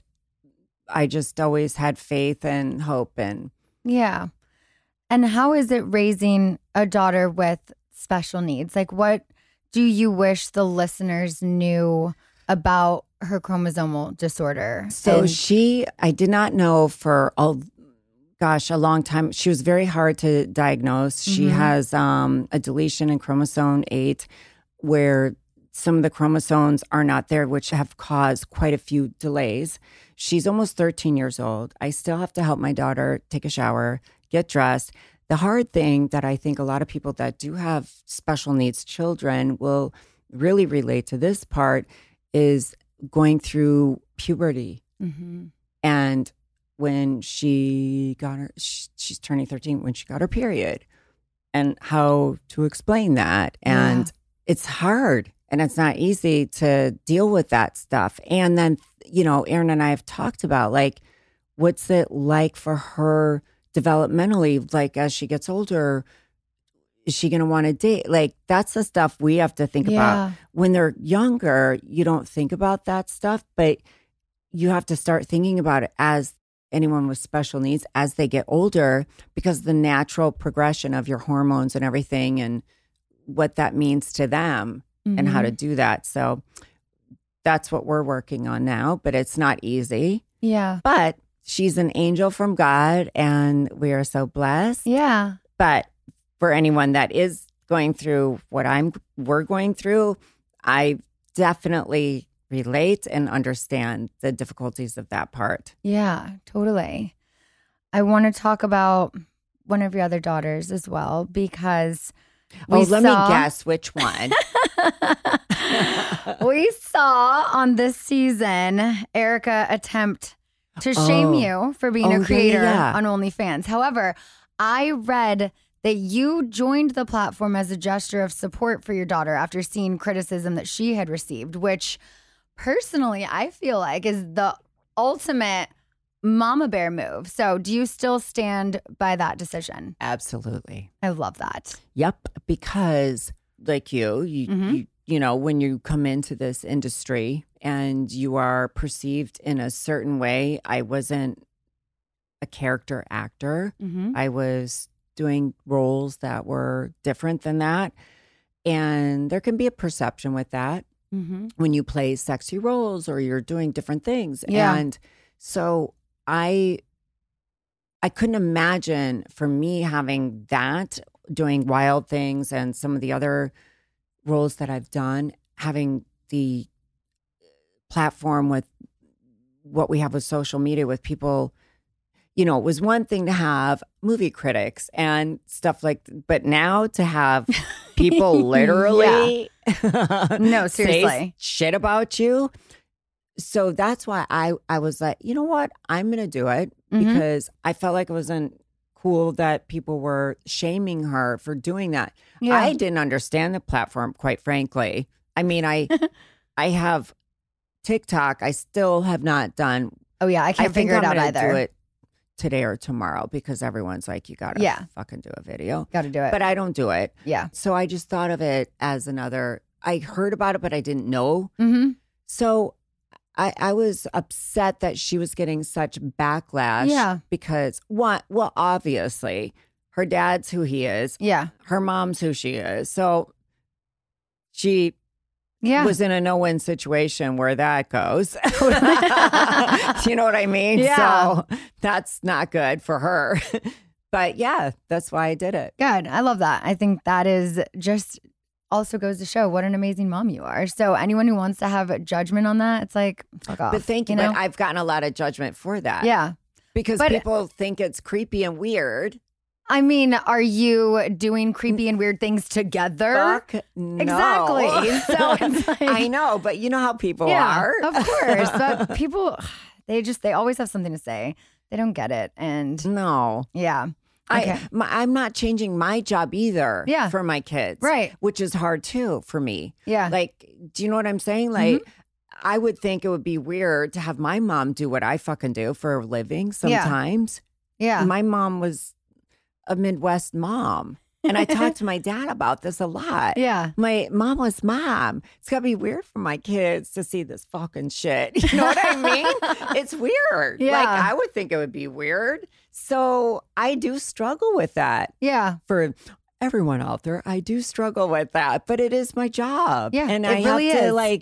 Speaker 7: I just always had faith and hope in.
Speaker 6: Yeah. And how is it raising a daughter with special needs? Like, what do you wish the listeners knew about her chromosomal disorder?
Speaker 7: So
Speaker 6: And-
Speaker 7: she, I did not know for a, gosh, a long time. She was very hard to diagnose. She
Speaker 6: Mhm.
Speaker 7: has um, a deletion in chromosome eight, where some of the chromosomes are not there, which have caused quite a few delays. She's almost thirteen years old. I still have to help my daughter take a shower, get dressed. The hard thing that I think a lot of people that do have special needs children will really relate to this part is going through puberty.
Speaker 6: Mhm.
Speaker 7: And when she got her, she, she's turning thirteen, when she got her period, and how to explain that. And
Speaker 6: Yeah.
Speaker 7: it's hard and it's not easy to deal with that stuff. And then, you know, Aaron and I have talked about like, what's it like for her developmentally? Like, as she gets older, is she going to want to date? Like, that's the stuff we have to think
Speaker 6: Yeah.
Speaker 7: about. When they're younger, you don't think about that stuff, but you have to start thinking about it as anyone with special needs as they get older, because the natural progression of your hormones and everything and what that means to them and how to
Speaker 6: Mhm.
Speaker 7: do that. So that's what we're working on now, but it's not easy.
Speaker 6: Yeah.
Speaker 7: But she's an angel from God and we are so blessed.
Speaker 6: Yeah.
Speaker 7: But for anyone that is going through what I'm we're going through, I definitely relate and understand the difficulties of that part.
Speaker 6: Yeah, totally. I want to talk about one of your other daughters as well, because we
Speaker 7: oh, let
Speaker 6: saw,
Speaker 7: me guess which one.
Speaker 6: we saw on this season Erica attempt to shame
Speaker 7: Oh.
Speaker 6: you for being
Speaker 7: Oh, yeah,
Speaker 6: a
Speaker 7: yeah,
Speaker 6: creator
Speaker 7: yeah.
Speaker 6: on OnlyFans. However, I read that you joined the platform as a gesture of support for your daughter after seeing criticism that she had received, which personally I feel like is the ultimate mama bear move. So do you still stand by that decision?
Speaker 7: Absolutely.
Speaker 6: I love that.
Speaker 7: Yep. Because like you, you,
Speaker 6: Mhm.
Speaker 7: you, you know, when you come into this industry and you are perceived in a certain way, I wasn't a character actor.
Speaker 6: Mm-hmm.
Speaker 7: I was doing roles that were different than that. And there can be a perception with that
Speaker 6: Mm-hmm.
Speaker 7: when you play sexy roles or you're doing different things.
Speaker 6: Yeah.
Speaker 7: And so I I couldn't imagine for me having that, doing Wild Things and some of the other roles that I've done, having the platform with what we have with social media with people. You know, it was one thing to have movie critics and stuff like, but now to have people literally
Speaker 6: No,
Speaker 7: say
Speaker 6: seriously.
Speaker 7: shit about you. So that's why I, I was like, you know what? I'm going to do it
Speaker 6: Mhm.
Speaker 7: because I felt like it wasn't cool that people were shaming her for doing that.
Speaker 6: Yeah.
Speaker 7: I didn't understand the platform, quite frankly. I mean, I, I have TikTok. I still have not done.
Speaker 6: Oh yeah, I
Speaker 7: I
Speaker 6: can't
Speaker 7: think
Speaker 6: figure
Speaker 7: I'm
Speaker 6: it out
Speaker 7: gonna
Speaker 6: either.
Speaker 7: do it today or tomorrow because everyone's like, you gotta
Speaker 6: Yeah.
Speaker 7: fucking do a video.
Speaker 6: Got to do it.
Speaker 7: But I don't do it.
Speaker 6: yeah.
Speaker 7: So I just thought of it as another. I heard about it, but I didn't know.
Speaker 6: Mm-hmm.
Speaker 7: So I, I was upset that she was getting such backlash.
Speaker 6: Yeah.
Speaker 7: Because, one, well, obviously, her dad's who he is.
Speaker 6: Yeah.
Speaker 7: Her mom's who she is. So she
Speaker 6: yeah.
Speaker 7: was in a no-win situation where that goes. You know what I mean?
Speaker 6: Yeah.
Speaker 7: So that's not good for her. But yeah, that's why I did it.
Speaker 6: Good. I love that. I think that is just also goes to show what an amazing mom you are. So anyone who wants to have judgment on that, it's like, fuck off.
Speaker 7: But thank you.
Speaker 6: you know?
Speaker 7: But I've gotten a lot of judgment for that.
Speaker 6: Yeah.
Speaker 7: Because
Speaker 6: But-
Speaker 7: people think it's creepy and weird.
Speaker 6: I mean, are you doing creepy and weird things together?
Speaker 7: Fuck no.
Speaker 6: Exactly. So it's like,
Speaker 7: I know, but you know how people
Speaker 6: yeah,
Speaker 7: are.
Speaker 6: of course. But people, they just, they always have something to say. They don't get it. And
Speaker 7: No.
Speaker 6: yeah. Okay.
Speaker 7: I, my, I'm not changing my job either
Speaker 6: Yeah.
Speaker 7: for my kids.
Speaker 6: Right.
Speaker 7: Which is hard too for me.
Speaker 6: Yeah.
Speaker 7: Like, do you know what I'm saying? Like, I would think it would be weird to have my mom do what I fucking do for a living sometimes.
Speaker 6: yeah.
Speaker 7: My mom was a Midwest mom. And I talked to my dad about this a lot.
Speaker 6: Yeah.
Speaker 7: My mom was mom. It's got to be weird for my kids to see this fucking shit. You know what I mean? It's weird.
Speaker 6: Yeah.
Speaker 7: Like, I would think it would be weird. So I do struggle with that.
Speaker 6: Yeah.
Speaker 7: For everyone out there, I do struggle with that. But it is my job.
Speaker 6: Yeah,
Speaker 7: And
Speaker 6: it
Speaker 7: I
Speaker 6: really
Speaker 7: have to,
Speaker 6: is.
Speaker 7: like,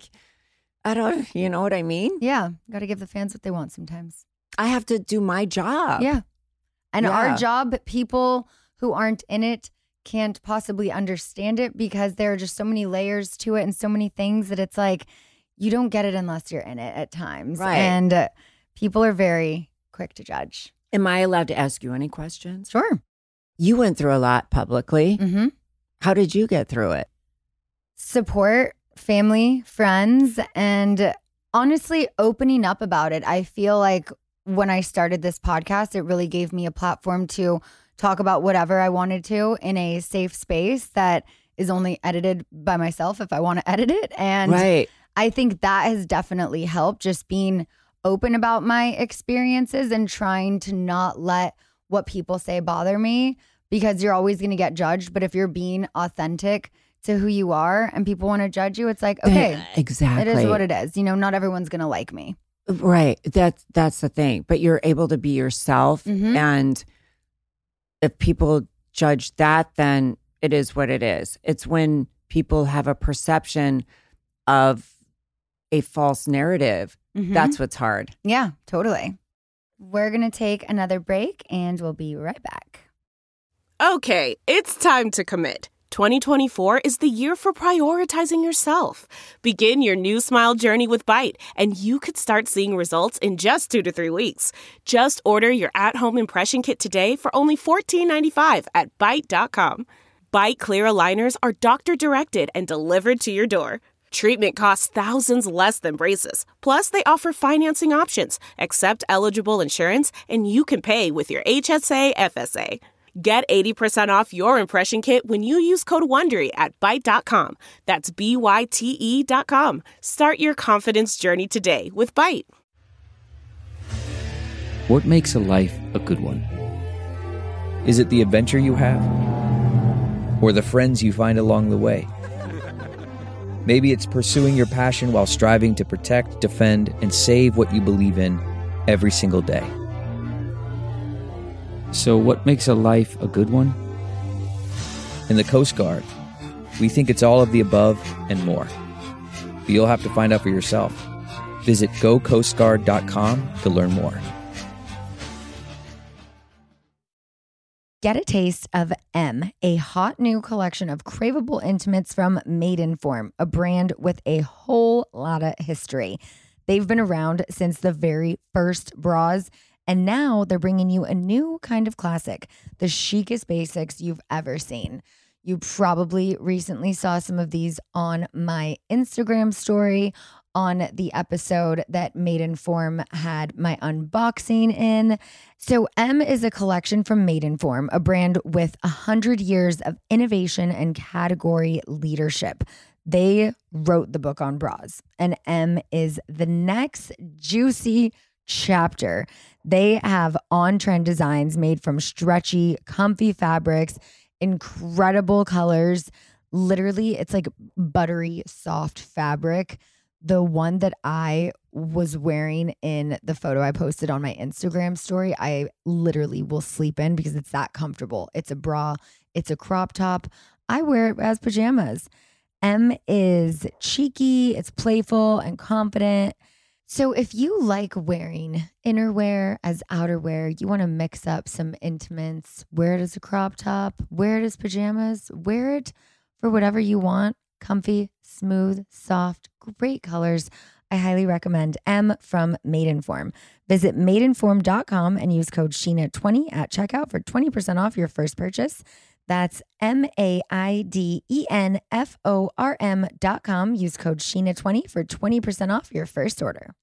Speaker 7: I don't, you know what I mean?
Speaker 6: Yeah. Got to give the fans what they want sometimes.
Speaker 7: I have to do my job.
Speaker 6: Yeah. And our
Speaker 7: Yeah.
Speaker 6: job, people who aren't in it can't possibly understand it because there are just so many layers to it and so many things that it's like you don't get it unless you're in it at times.
Speaker 7: Right.
Speaker 6: And uh, people are very quick to judge.
Speaker 7: Am I allowed to ask you any questions?
Speaker 6: Sure.
Speaker 7: You went through a lot publicly.
Speaker 6: Mm-hmm.
Speaker 7: How did you get through it?
Speaker 6: Support, family, friends, and honestly, opening up about it. I feel like when I started this podcast, it really gave me a platform to talk about whatever I wanted to in a safe space that is only edited by myself if I want to edit it. And
Speaker 7: Right.
Speaker 6: I think that has definitely helped, just being open about my experiences and trying to not let what people say bother me, because you're always going to get judged. But if you're being authentic to who you are and people want to judge you, it's like, okay,
Speaker 7: Exactly.
Speaker 6: it is what it is. You know, not everyone's going to like me.
Speaker 7: Right. That's that's the thing. But you're able to be yourself.
Speaker 6: Mhm.
Speaker 7: And if people judge that, then it is what it is. It's when people have a perception of a false narrative.
Speaker 6: Mhm.
Speaker 7: That's what's hard.
Speaker 6: Yeah, totally. We're going to take another break and we'll be right back.
Speaker 9: Okay, it's time to commit. twenty twenty-four is the year for prioritizing yourself. Begin your new smile journey with Byte, and you could start seeing results in just two to three weeks. Just order your at-home impression kit today for only fourteen ninety-five at byte dot com. Byte clear aligners are doctor-directed and delivered to your door. Treatment costs thousands less than braces. Plus, they offer financing options, accept eligible insurance, and you can pay with your H S A F S A. Get eighty percent off your impression kit when you use code WONDERY at byte dot com. That's B Y T E dot com. Start your confidence journey today with Byte.
Speaker 11: What makes a life a good one? Is it the adventure you have? Or the friends you find along the way? Maybe it's pursuing your passion while striving to protect, defend, and save what you believe in every single day. So what makes a life a good one? In the Coast Guard, we think it's all of the above and more. But you'll have to find out for yourself. Visit go coast guard dot com to learn more.
Speaker 6: Get a taste of M, a hot new collection of craveable intimates from Maidenform, a brand with a whole lot of history. They've been around since the very first bras, and now they're bringing you a new kind of classic, the chicest basics you've ever seen. You probably recently saw some of these on my Instagram story on the episode that Maidenform had my unboxing in. So M is a collection from Maidenform, a brand with one hundred years of innovation and category leadership. They wrote the book on bras, and M is the next juicy chapter. They have on-trend designs made from stretchy, comfy fabrics, incredible colors, literally, it's like buttery, soft fabric. The one that I was wearing in the photo I posted on my Instagram story, I literally will sleep in because it's that comfortable. It's a bra, it's a crop top. I wear it as pajamas. M is cheeky, it's playful and confident. So if you like wearing innerwear as outerwear, you want to mix up some intimates, wear it as a crop top, wear it as pajamas, wear it for whatever you want. Comfy, smooth, soft, great colors. I highly recommend M from Maidenform. Visit maidenform dot com and use code Sheena twenty at checkout for twenty percent off your first purchase. That's M A I D E N F O R M dot com. Use code Sheena twenty for twenty percent off your first order.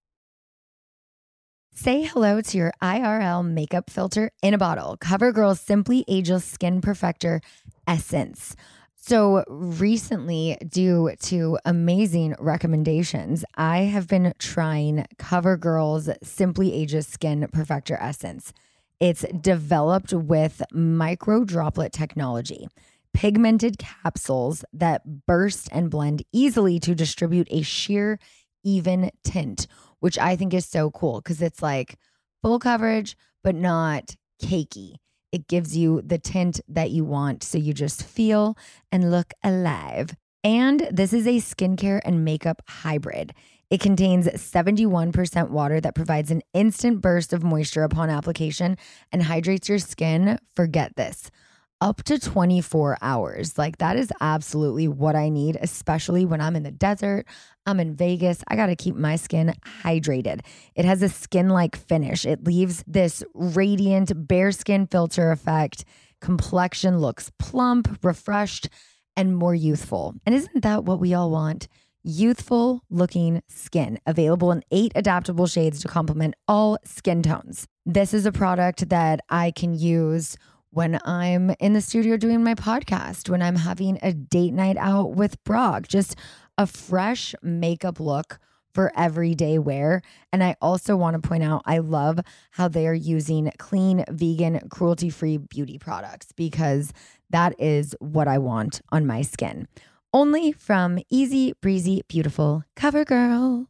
Speaker 6: Say hello to your I R L makeup filter in a bottle. CoverGirl's Simply Ageless Skin Perfector Essence. So recently, due to amazing recommendations, I have been trying CoverGirl's Simply Ageless Skin Perfector Essence. It's developed with micro droplet technology, pigmented capsules that burst and blend easily to distribute a sheer, even tint, which I think is so cool because it's like full coverage, but not cakey. It gives you the tint that you want, so you just feel and look alive. And this is a skincare and makeup hybrid. It contains seventy-one percent water that provides an instant burst of moisture upon application and hydrates your skin, forget this, up to twenty-four hours. Like that is absolutely what I need, especially when I'm in the desert, I'm in Vegas. I got to keep my skin hydrated. It has a skin-like finish. It leaves this radiant bare skin filter effect. Complexion looks plump, refreshed, and more youthful. And isn't that what we all want? Youthful looking skin, available in eight adaptable shades to complement all skin tones. This is a product that I can use when I'm in the studio doing my podcast, when I'm having a date night out with Brock, just a fresh makeup look for everyday wear. And I also want to point out, I love how they are using clean, vegan, cruelty-free beauty products because that is what I want on my skin. Only from Easy Breezy Beautiful CoverGirl.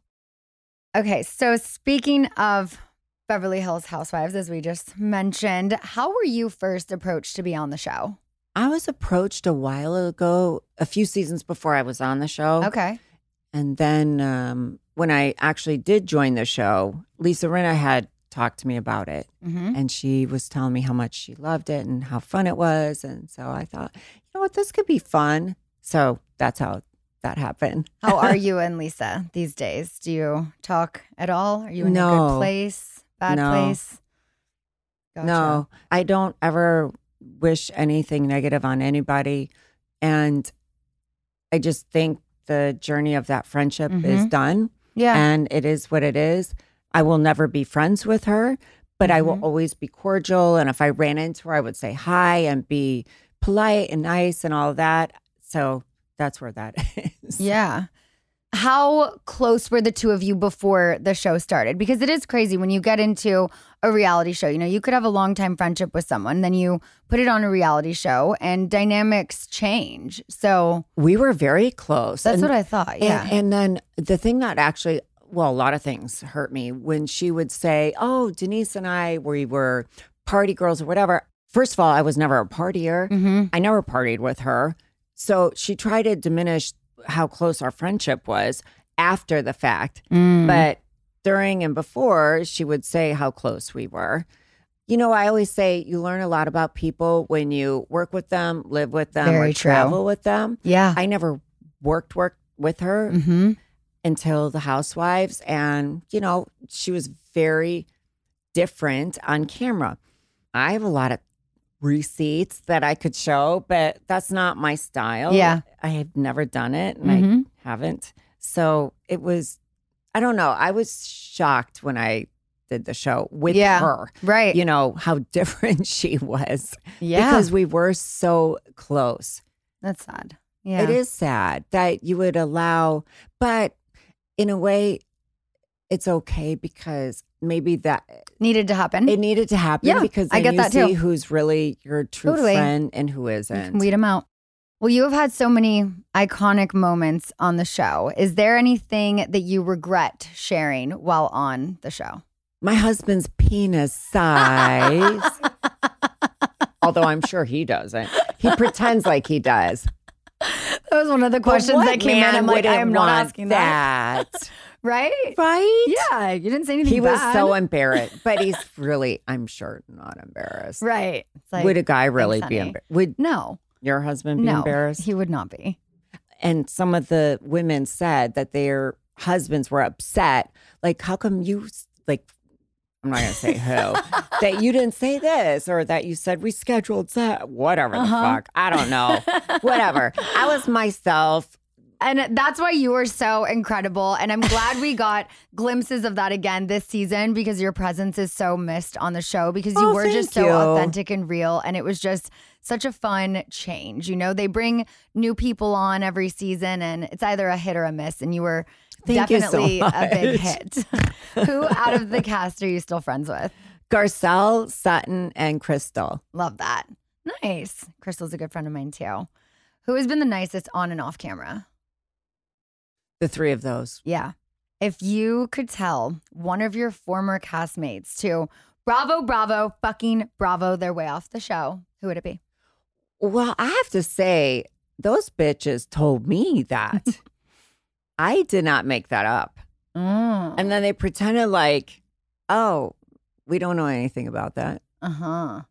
Speaker 6: Okay, so speaking of Beverly Hills Housewives, as we just mentioned, how were you first approached to be on the show?
Speaker 7: I was approached a while ago, a few seasons before I was on the show.
Speaker 6: Okay.
Speaker 7: And then um, when I actually did join the show, Lisa Rinna had talked to me about it.
Speaker 6: Mm-hmm.
Speaker 7: And she was telling me how much she loved it and how fun it was. And so I thought, you know what, this could be fun. So that's how that happened.
Speaker 6: How are you and Lisa these days? Do you talk at all? Are you in
Speaker 7: no.
Speaker 6: a good place? Bad
Speaker 7: no.
Speaker 6: place? Gotcha.
Speaker 7: No, I don't ever wish anything negative on anybody. And I just think the journey of that friendship
Speaker 6: Mhm.
Speaker 7: is done.
Speaker 6: Yeah.
Speaker 7: And it is what it is. I will never be friends with her, but I will
Speaker 6: Mhm.
Speaker 7: always be cordial. And if I ran into her, I would say hi and be polite and nice and all that. So that's where that is.
Speaker 6: Yeah. How close were the two of you before the show started? Because it is crazy when you get into a reality show. You know, you could have a longtime friendship with someone, then you put it on a reality show and dynamics change. So
Speaker 7: we were very close.
Speaker 6: That's
Speaker 7: And-
Speaker 6: what I thought. Yeah.
Speaker 7: And, and then the thing that actually, well, a lot of things hurt me when she would say, oh, Denise and I, we were party girls or whatever. First of all, I was never a partier.
Speaker 6: Mm-hmm.
Speaker 7: I never partied with her. So she tried to diminish how close our friendship was after the fact.
Speaker 6: Mm.
Speaker 7: But during and before, she would say how close we were. You know, I always say you learn a lot about people when you work with them, live with them,
Speaker 6: Very
Speaker 7: or
Speaker 6: true.
Speaker 7: travel with them.
Speaker 6: Yeah.
Speaker 7: I never worked worked with her
Speaker 6: Mm-hmm.
Speaker 7: until the Housewives. And, you know, she was very different on camera. I have a lot of receipts that I could show, but that's not my style.
Speaker 6: Yeah.
Speaker 7: I have never done it and
Speaker 6: Mhm.
Speaker 7: I haven't. So it was, I don't know. I was shocked when I did the show with
Speaker 6: Yeah.
Speaker 7: her.
Speaker 6: Right.
Speaker 7: You know, how different she was.
Speaker 6: Yeah.
Speaker 7: Because we were so close.
Speaker 6: That's sad. Yeah.
Speaker 7: It is sad that you would allow, but in a way, it's okay because maybe that
Speaker 6: Needed to happen.
Speaker 7: it needed to happen
Speaker 6: Yeah,
Speaker 7: because
Speaker 6: I
Speaker 7: then
Speaker 6: get
Speaker 7: you
Speaker 6: that
Speaker 7: see
Speaker 6: too.
Speaker 7: who's really your true
Speaker 6: Totally.
Speaker 7: friend and who
Speaker 6: You
Speaker 7: isn't.
Speaker 6: can weed them out. Well, you have had so many iconic moments on the show. Is there anything that you regret sharing while on the show?
Speaker 7: My husband's penis size. Although I'm sure he doesn't. He pretends like he does.
Speaker 6: That was one of the questions that came in. I'm like, I am not asking that. that. Right?
Speaker 7: Right?
Speaker 6: Yeah. You didn't say anything
Speaker 7: He
Speaker 6: bad.
Speaker 7: was so embarrassed. But he's really, I'm sure, not embarrassed.
Speaker 6: Right. It's like,
Speaker 7: would a guy really
Speaker 6: thanks,
Speaker 7: be
Speaker 6: honey.
Speaker 7: embarrassed? Would
Speaker 6: No.
Speaker 7: your husband be
Speaker 6: No,
Speaker 7: embarrassed?
Speaker 6: he would not be.
Speaker 7: And some of the women said that their husbands were upset. Like, how come you, like, I'm not going to say who, that you didn't say this or that you said we scheduled that, whatever
Speaker 6: Uh-huh.
Speaker 7: the fuck. I don't know. Whatever. I was myself.
Speaker 6: And that's why you were so incredible. And I'm glad we got glimpses of that again this season because your presence is so missed on the show because you
Speaker 7: Oh,
Speaker 6: were just
Speaker 7: thank
Speaker 6: so
Speaker 7: you.
Speaker 6: authentic and real. And it was just such a fun change. You know, they bring new people on every season and it's either a hit or a miss. And you were
Speaker 7: Thank you so
Speaker 6: definitely a big
Speaker 7: much.
Speaker 6: hit. Who out of the cast are you still friends with?
Speaker 7: Garcelle, Sutton, and Crystal.
Speaker 6: Love that. Nice. Crystal's a good friend of mine too. Who has been the nicest on and off camera?
Speaker 7: The three of those.
Speaker 6: Yeah. If you could tell one of your former castmates to bravo, bravo, fucking bravo their way off the show, who would it be?
Speaker 7: Well, I have to say, those bitches told me that. I did not make that up.
Speaker 6: Mm.
Speaker 7: And then they pretended like, oh, we don't know anything about that.
Speaker 6: Uh-huh.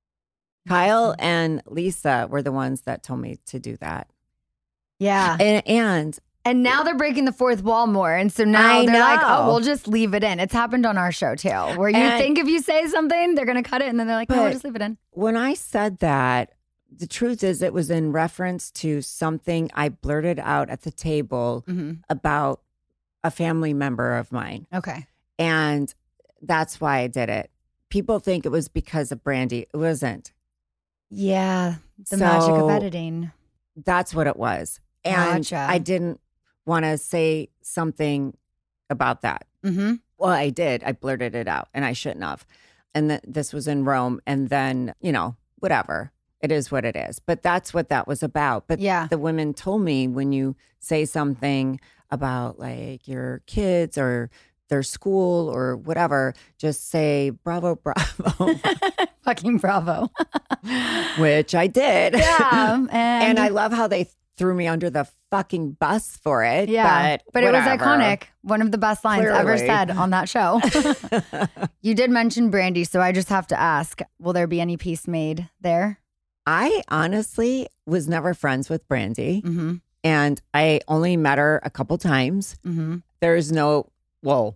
Speaker 7: Kyle and Lisa were the ones that told me to do that.
Speaker 6: Yeah.
Speaker 7: And and,
Speaker 6: And now they're breaking the fourth wall more. And so now
Speaker 7: I
Speaker 6: they're like, oh,
Speaker 7: know.
Speaker 6: we'll just leave it in. It's happened on our show too, where you
Speaker 7: And-
Speaker 6: think if you say something, they're going to cut it. And then they're like, no, we'll
Speaker 7: But-
Speaker 6: just leave it in.
Speaker 7: when I said that, the truth is it was in reference to something I blurted out at the table
Speaker 6: Mm-hmm.
Speaker 7: about a family member of mine.
Speaker 6: Okay.
Speaker 7: And that's why I did it. People think it was because of Brandy. It wasn't.
Speaker 6: Yeah. The magic of
Speaker 7: So-
Speaker 6: editing.
Speaker 7: That's what it was. And
Speaker 6: Gotcha.
Speaker 7: I didn't want to say something about that.
Speaker 6: Mm-hmm.
Speaker 7: Well, I did. I blurted it out and I shouldn't have. And th- this was in Rome. And then, you know, whatever. It is what it is. But that's what that was about. But
Speaker 6: Yeah.
Speaker 7: the women told me when you say something about like your kids or their school or whatever, just say bravo, bravo,
Speaker 6: Fucking bravo.
Speaker 7: which I did.
Speaker 6: Yeah. And,
Speaker 7: And I love how they threw me under the fucking bus for it.
Speaker 6: Yeah,
Speaker 7: But,
Speaker 6: but it was
Speaker 7: whatever.
Speaker 6: iconic. One of the best lines ever
Speaker 7: Clearly.
Speaker 6: said on that show. You did mention Brandy, so I just have to ask, will there be any peace made there?
Speaker 7: I honestly was never friends with Brandy.
Speaker 6: Mm-hmm.
Speaker 7: And I only met her a couple times.
Speaker 6: Mm-hmm.
Speaker 7: There's no, well,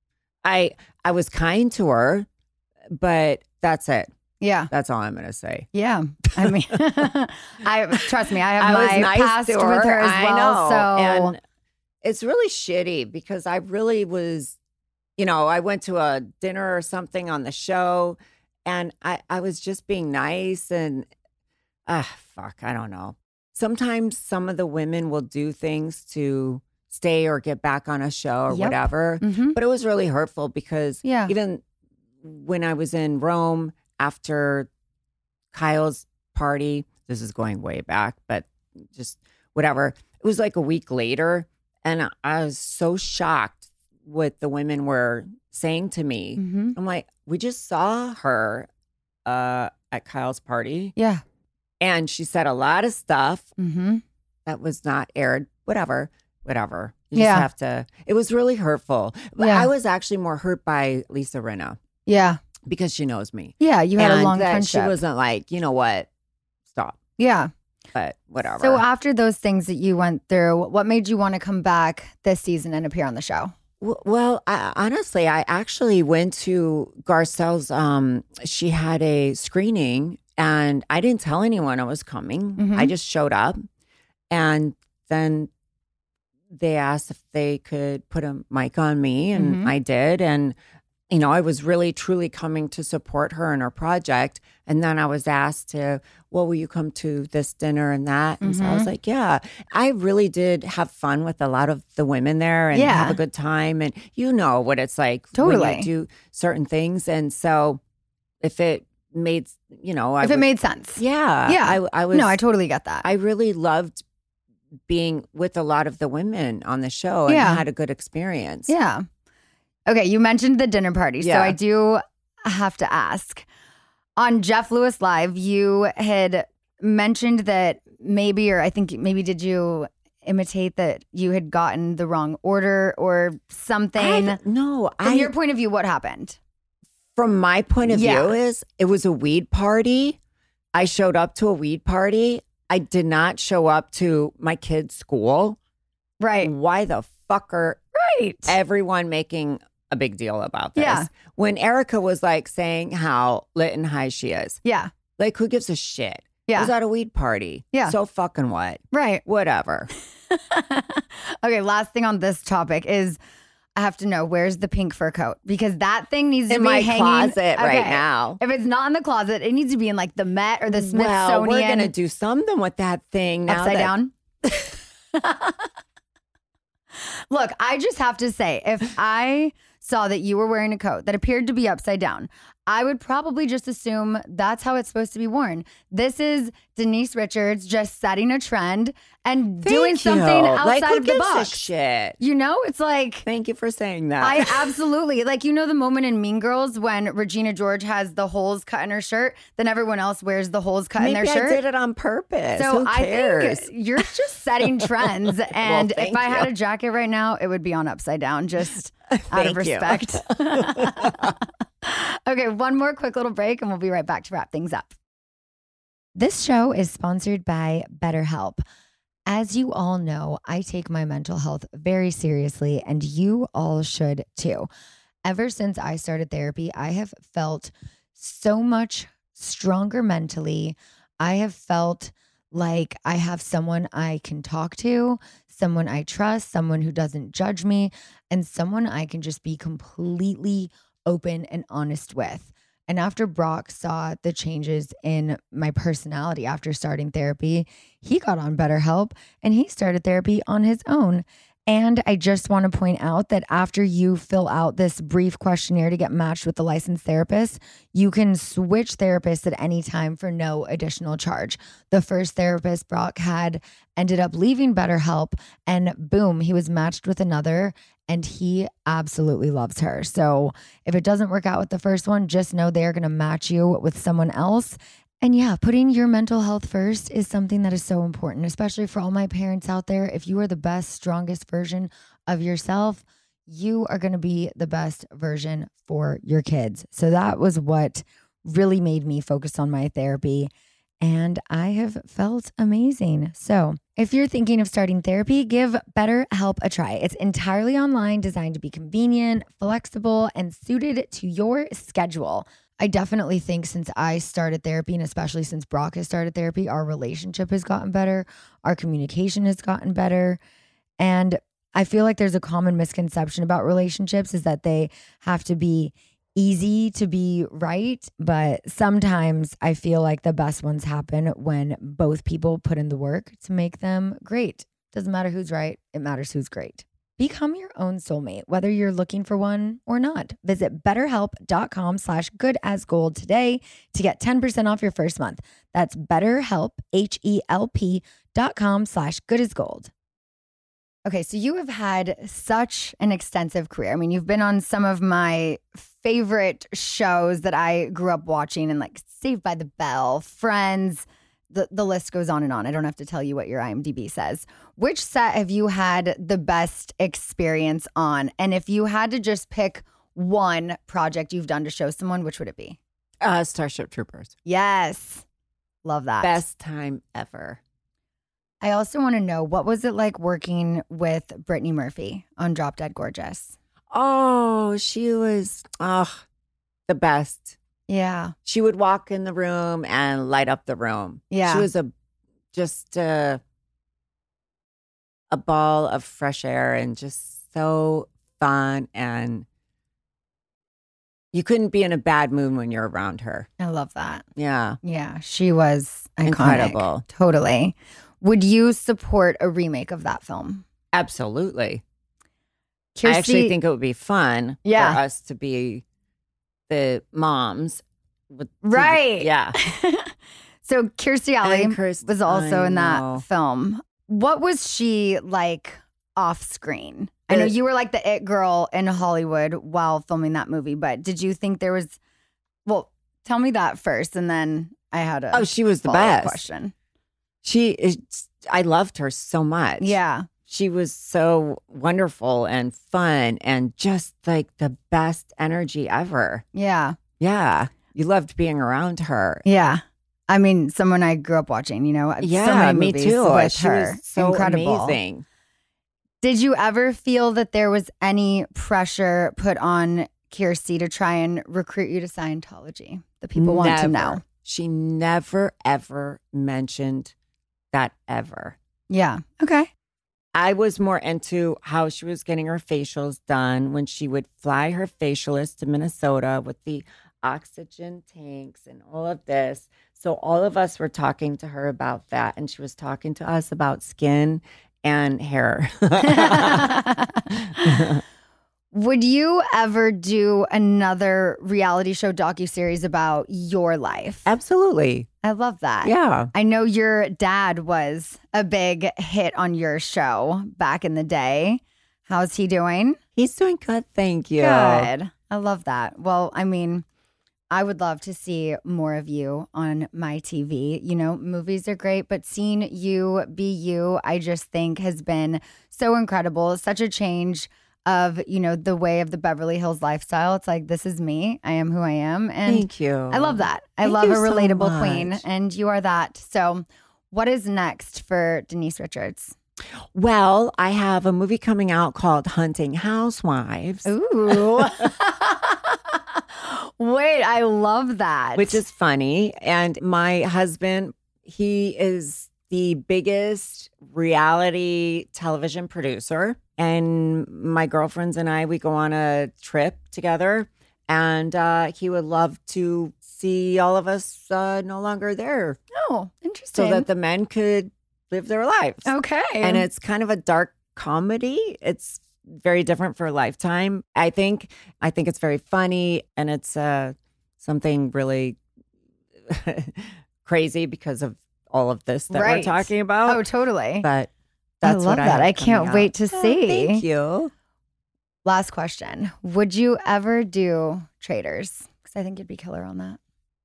Speaker 7: I I was kind to her, but that's it.
Speaker 6: Yeah.
Speaker 7: That's all I'm going to say.
Speaker 6: Yeah. I mean, I trust me, I have
Speaker 7: I was
Speaker 6: my
Speaker 7: nice
Speaker 6: past
Speaker 7: to
Speaker 6: with
Speaker 7: her.
Speaker 6: her as
Speaker 7: I
Speaker 6: well.
Speaker 7: know.
Speaker 6: So
Speaker 7: And it's really shitty because I really was, you know, I went to a dinner or something on the show and I, I was just being nice and, ah, fuck, I don't know. Sometimes some of the women will do things to stay or get back on a show or
Speaker 6: Yep.
Speaker 7: whatever.
Speaker 6: Mhm.
Speaker 7: But it was really hurtful because
Speaker 6: Yeah.
Speaker 7: even when I was in Rome after Kyle's party, this is going way back, but just whatever. It was like a week later. And I was so shocked what the women were saying to me.
Speaker 6: Mhm.
Speaker 7: I'm like, we just saw her uh, at Kyle's party.
Speaker 6: yeah.
Speaker 7: And she said a lot of stuff
Speaker 6: Mm-hmm.
Speaker 7: that was not aired. Whatever, whatever. You
Speaker 6: Yeah.
Speaker 7: just have to. It was really hurtful. But
Speaker 6: Yeah.
Speaker 7: I was actually more hurt by Lisa Rinna
Speaker 6: Yeah.
Speaker 7: because she knows me.
Speaker 6: Yeah. You had
Speaker 7: and
Speaker 6: a long
Speaker 7: that
Speaker 6: friendship.
Speaker 7: She wasn't like, you know what, stop.
Speaker 6: yeah.
Speaker 7: But whatever.
Speaker 6: So after those things that you went through, what made you want to come back this season and appear on the show?
Speaker 7: W- Well, I, honestly, I actually went to Garcelle's. Um, she had a screening, and I didn't tell anyone I was coming.
Speaker 6: Mhm.
Speaker 7: I just showed up, and then they asked if they could put a mic on me, and
Speaker 6: Mhm.
Speaker 7: I did. And you know, I was really truly coming to support her and her project. And then I was asked to, well, will you come to this dinner and that? And so I was
Speaker 6: Mhm.
Speaker 7: like, yeah, I really did have fun with a lot of the women there and
Speaker 6: Yeah.
Speaker 7: have a good time. And you know what it's like when
Speaker 6: Totally.
Speaker 7: you do certain things. And so if it made, you know, I
Speaker 6: if it
Speaker 7: would-
Speaker 6: made sense.
Speaker 7: Yeah.
Speaker 6: Yeah.
Speaker 7: I, I was.
Speaker 6: No, I totally get that.
Speaker 7: I really loved being with a lot of the women on the show and
Speaker 6: Yeah.
Speaker 7: had a good experience.
Speaker 6: Yeah. Okay, you mentioned the dinner party.
Speaker 7: Yeah.
Speaker 6: So I do have to ask. On Jeff Lewis Live, you had mentioned that maybe, or I think maybe did you imitate that you had gotten the wrong order or something?
Speaker 7: I, no,
Speaker 6: From
Speaker 7: I.
Speaker 6: your point of view, what happened?
Speaker 7: From my point of
Speaker 6: Yeah.
Speaker 7: view, is it was a weed party. I showed up to a weed party. I did not show up to my kid's school.
Speaker 6: Right.
Speaker 7: Why the fuck are
Speaker 6: Right.
Speaker 7: everyone making a big deal about this?
Speaker 6: Yeah.
Speaker 7: When Erica was like saying how lit and high she is,
Speaker 6: Yeah.
Speaker 7: like who gives a shit?
Speaker 6: Yeah.
Speaker 7: It was at a weed party.
Speaker 6: Yeah.
Speaker 7: So fucking what?
Speaker 6: Right.
Speaker 7: Whatever.
Speaker 6: Okay, last thing on this topic is I have to know, where's the pink fur coat? Because that thing needs to
Speaker 7: In
Speaker 6: be
Speaker 7: my
Speaker 6: hanging
Speaker 7: closet right
Speaker 6: Okay.
Speaker 7: now.
Speaker 6: If it's not in the closet, it needs to be in like the Met or the Smithsonian.
Speaker 7: Well, we're gonna do something with that thing now.
Speaker 6: Upside
Speaker 7: that-
Speaker 6: down. Look, I just have to say, if I saw that you were wearing a coat that appeared to be upside down, I would probably just assume that's how it's supposed to be worn. This is Denise Richards just setting a trend and doing
Speaker 7: Thank
Speaker 6: something
Speaker 7: you.
Speaker 6: outside
Speaker 7: like, who
Speaker 6: of the
Speaker 7: gives a
Speaker 6: box.
Speaker 7: shit?
Speaker 6: You know, it's like
Speaker 7: Thank you for saying that.
Speaker 6: I absolutely like, you know, the moment in Mean Girls when Regina George has the holes cut in her shirt, then everyone else wears the holes cut
Speaker 7: Maybe
Speaker 6: in their shirt.
Speaker 7: I did it on purpose.
Speaker 6: So
Speaker 7: Who
Speaker 6: I
Speaker 7: cares?
Speaker 6: think you're just setting trends. And if
Speaker 7: thank
Speaker 6: I had
Speaker 7: you.
Speaker 6: a jacket right now, it would be on upside down, just out of
Speaker 7: Thank you.
Speaker 6: respect. Okay, one more quick little break and we'll be right back to wrap things up. This show is sponsored by BetterHelp. As you all know, I take my mental health very seriously, and you all should too. Ever since I started therapy, I have felt so much stronger mentally. I have felt like I have someone I can talk to, someone I trust, someone who doesn't judge me, and someone I can just be completely open and honest with. And after Brock saw the changes in my personality after starting therapy, he got on BetterHelp and he started therapy on his own. And I just want to point out that after you fill out this brief questionnaire to get matched with the licensed therapist, you can switch therapists at any time for no additional charge. The first therapist Brock had ended up leaving BetterHelp, and boom, he was matched with another, and he absolutely loves her. So if it doesn't work out with the first one, just know they're going to match you with someone else. And yeah, putting your mental health first is something that is so important, especially for all my parents out there. If you are the best, strongest version of yourself, you are going to be the best version for your kids. So that was what really made me focus on my therapy. And I have felt amazing. So if you're thinking of starting therapy, give BetterHelp a try. It's entirely online, designed to be convenient, flexible, and suited to your schedule. I definitely think since I started therapy, and especially since Brock has started therapy, our relationship has gotten better. Our communication has gotten better. And I feel like there's a common misconception about relationships is that they have to be easy to be right. But sometimes I feel like the best ones happen when both people put in the work to make them great. Doesn't matter who's right. It matters who's great. Become your own soulmate, whether you're looking for one or not. Visit betterhelp.com slash good as gold today to get ten percent off your first month. That's betterhelp, H-E-L-P dot com slash good as gold. Okay, so you have had such an extensive career. I mean, you've been on some of my favorite shows that I grew up watching, and like Saved by the Bell, Friends, the, the list goes on and on. I don't have to tell you what your IMDb says. Which set have you had the best experience on? And if you had to just pick one project you've done to show someone, which would it be?
Speaker 7: Uh, Starship Troopers.
Speaker 6: Yes. Love that.
Speaker 7: Best time ever.
Speaker 6: I also want to know, what was it like working with Brittany Murphy on Drop Dead Gorgeous?
Speaker 7: Oh, she was oh, the best.
Speaker 6: Yeah.
Speaker 7: She would walk in the room and light up the room.
Speaker 6: Yeah.
Speaker 7: She was a just a, a ball of fresh air and just so fun, and you couldn't be in a bad mood when you're around her.
Speaker 6: I love that.
Speaker 7: Yeah.
Speaker 6: Yeah, she was iconic.
Speaker 7: Incredible.
Speaker 6: Totally. Would you support a remake of that film?
Speaker 7: Absolutely.
Speaker 6: Kirsty,
Speaker 7: I actually think it would be fun
Speaker 6: Yeah.
Speaker 7: for us to be the moms with
Speaker 6: Right.
Speaker 7: Yeah.
Speaker 6: So Kirstie Alley
Speaker 7: And Kirst-
Speaker 6: was also
Speaker 7: I
Speaker 6: in that
Speaker 7: know.
Speaker 6: film. What was she like off screen? I know
Speaker 7: It-
Speaker 6: you were like the it girl in Hollywood while filming that movie, but did you think there was, well, tell me that first, and then I had a
Speaker 7: Oh, she was the
Speaker 6: follow-up
Speaker 7: best.
Speaker 6: question.
Speaker 7: She is, I loved her so much.
Speaker 6: Yeah.
Speaker 7: She was so wonderful and fun and just like the best energy ever.
Speaker 6: Yeah.
Speaker 7: Yeah. You loved being around her.
Speaker 6: Yeah. I mean, someone I grew up watching, you know,
Speaker 7: Yeah,
Speaker 6: so many
Speaker 7: me
Speaker 6: movies
Speaker 7: too.
Speaker 6: with
Speaker 7: She
Speaker 6: her.
Speaker 7: was so
Speaker 6: Incredible.
Speaker 7: amazing.
Speaker 6: Did you ever feel that there was any pressure put on Kirstie to try and recruit you to Scientology? The people want to
Speaker 7: Never.
Speaker 6: know.
Speaker 7: She never, ever mentioned that ever.
Speaker 6: Yeah. Okay.
Speaker 7: I was more into how she was getting her facials done when she would fly her facialist to Minnesota with the oxygen tanks and all of this. So all of us were talking to her about that, and she was talking to us about skin and hair.
Speaker 6: Would you ever do another reality show docuseries about your life?
Speaker 7: Absolutely.
Speaker 6: I love that.
Speaker 7: Yeah.
Speaker 6: I know your dad was a big hit on your show back in the day. How's he doing?
Speaker 7: He's doing good, thank you.
Speaker 6: Good. I love that. Well, I mean, I would love to see more of you on my T V. You know, movies are great, but seeing you be you, I just think has been so incredible. Such a change of, you know, the way of the Beverly Hills lifestyle. It's like, this is me. I am who I am. And
Speaker 7: Thank you.
Speaker 6: I love that. I
Speaker 7: Thank
Speaker 6: love
Speaker 7: you
Speaker 6: a
Speaker 7: so
Speaker 6: relatable queen,
Speaker 7: much.
Speaker 6: and you are that. So what is next for Denise Richards?
Speaker 7: Well, I have a movie coming out called Hunting Housewives.
Speaker 6: Ooh. Wait, I love that.
Speaker 7: Which is funny. And my husband, he is the biggest reality television producer. And my girlfriends and I, we go on a trip together. And uh, he would love to see all of us uh, no longer there.
Speaker 6: Oh, interesting.
Speaker 7: So that the men could live their lives.
Speaker 6: Okay.
Speaker 7: And it's kind of a dark comedy. It's very different for Lifetime. I think I think it's very funny, and it's uh, something really crazy because of all of this that
Speaker 6: Right.
Speaker 7: we're talking about.
Speaker 6: Oh, totally.
Speaker 7: But that's
Speaker 6: I love
Speaker 7: what
Speaker 6: that.
Speaker 7: I,
Speaker 6: I,
Speaker 7: have
Speaker 6: can't
Speaker 7: coming
Speaker 6: wait
Speaker 7: out.
Speaker 6: to
Speaker 7: Oh,
Speaker 6: see.
Speaker 7: thank you.
Speaker 6: Last question. Would you ever do Traders? Because I think you'd be killer on that.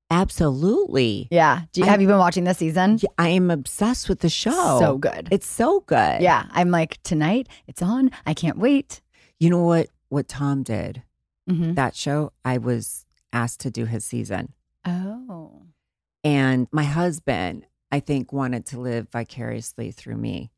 Speaker 7: Absolutely.
Speaker 6: Yeah. Do you,
Speaker 7: I-
Speaker 6: have you been watching this season?
Speaker 7: Yeah, I am obsessed with the show.
Speaker 6: So good.
Speaker 7: It's so good.
Speaker 6: Yeah. I'm like, tonight it's on. I can't wait.
Speaker 7: You know what? What Tom did,
Speaker 6: Mm-hmm.
Speaker 7: that show, I was asked to do his season.
Speaker 6: Oh.
Speaker 7: And my husband, I think, wanted to live vicariously through me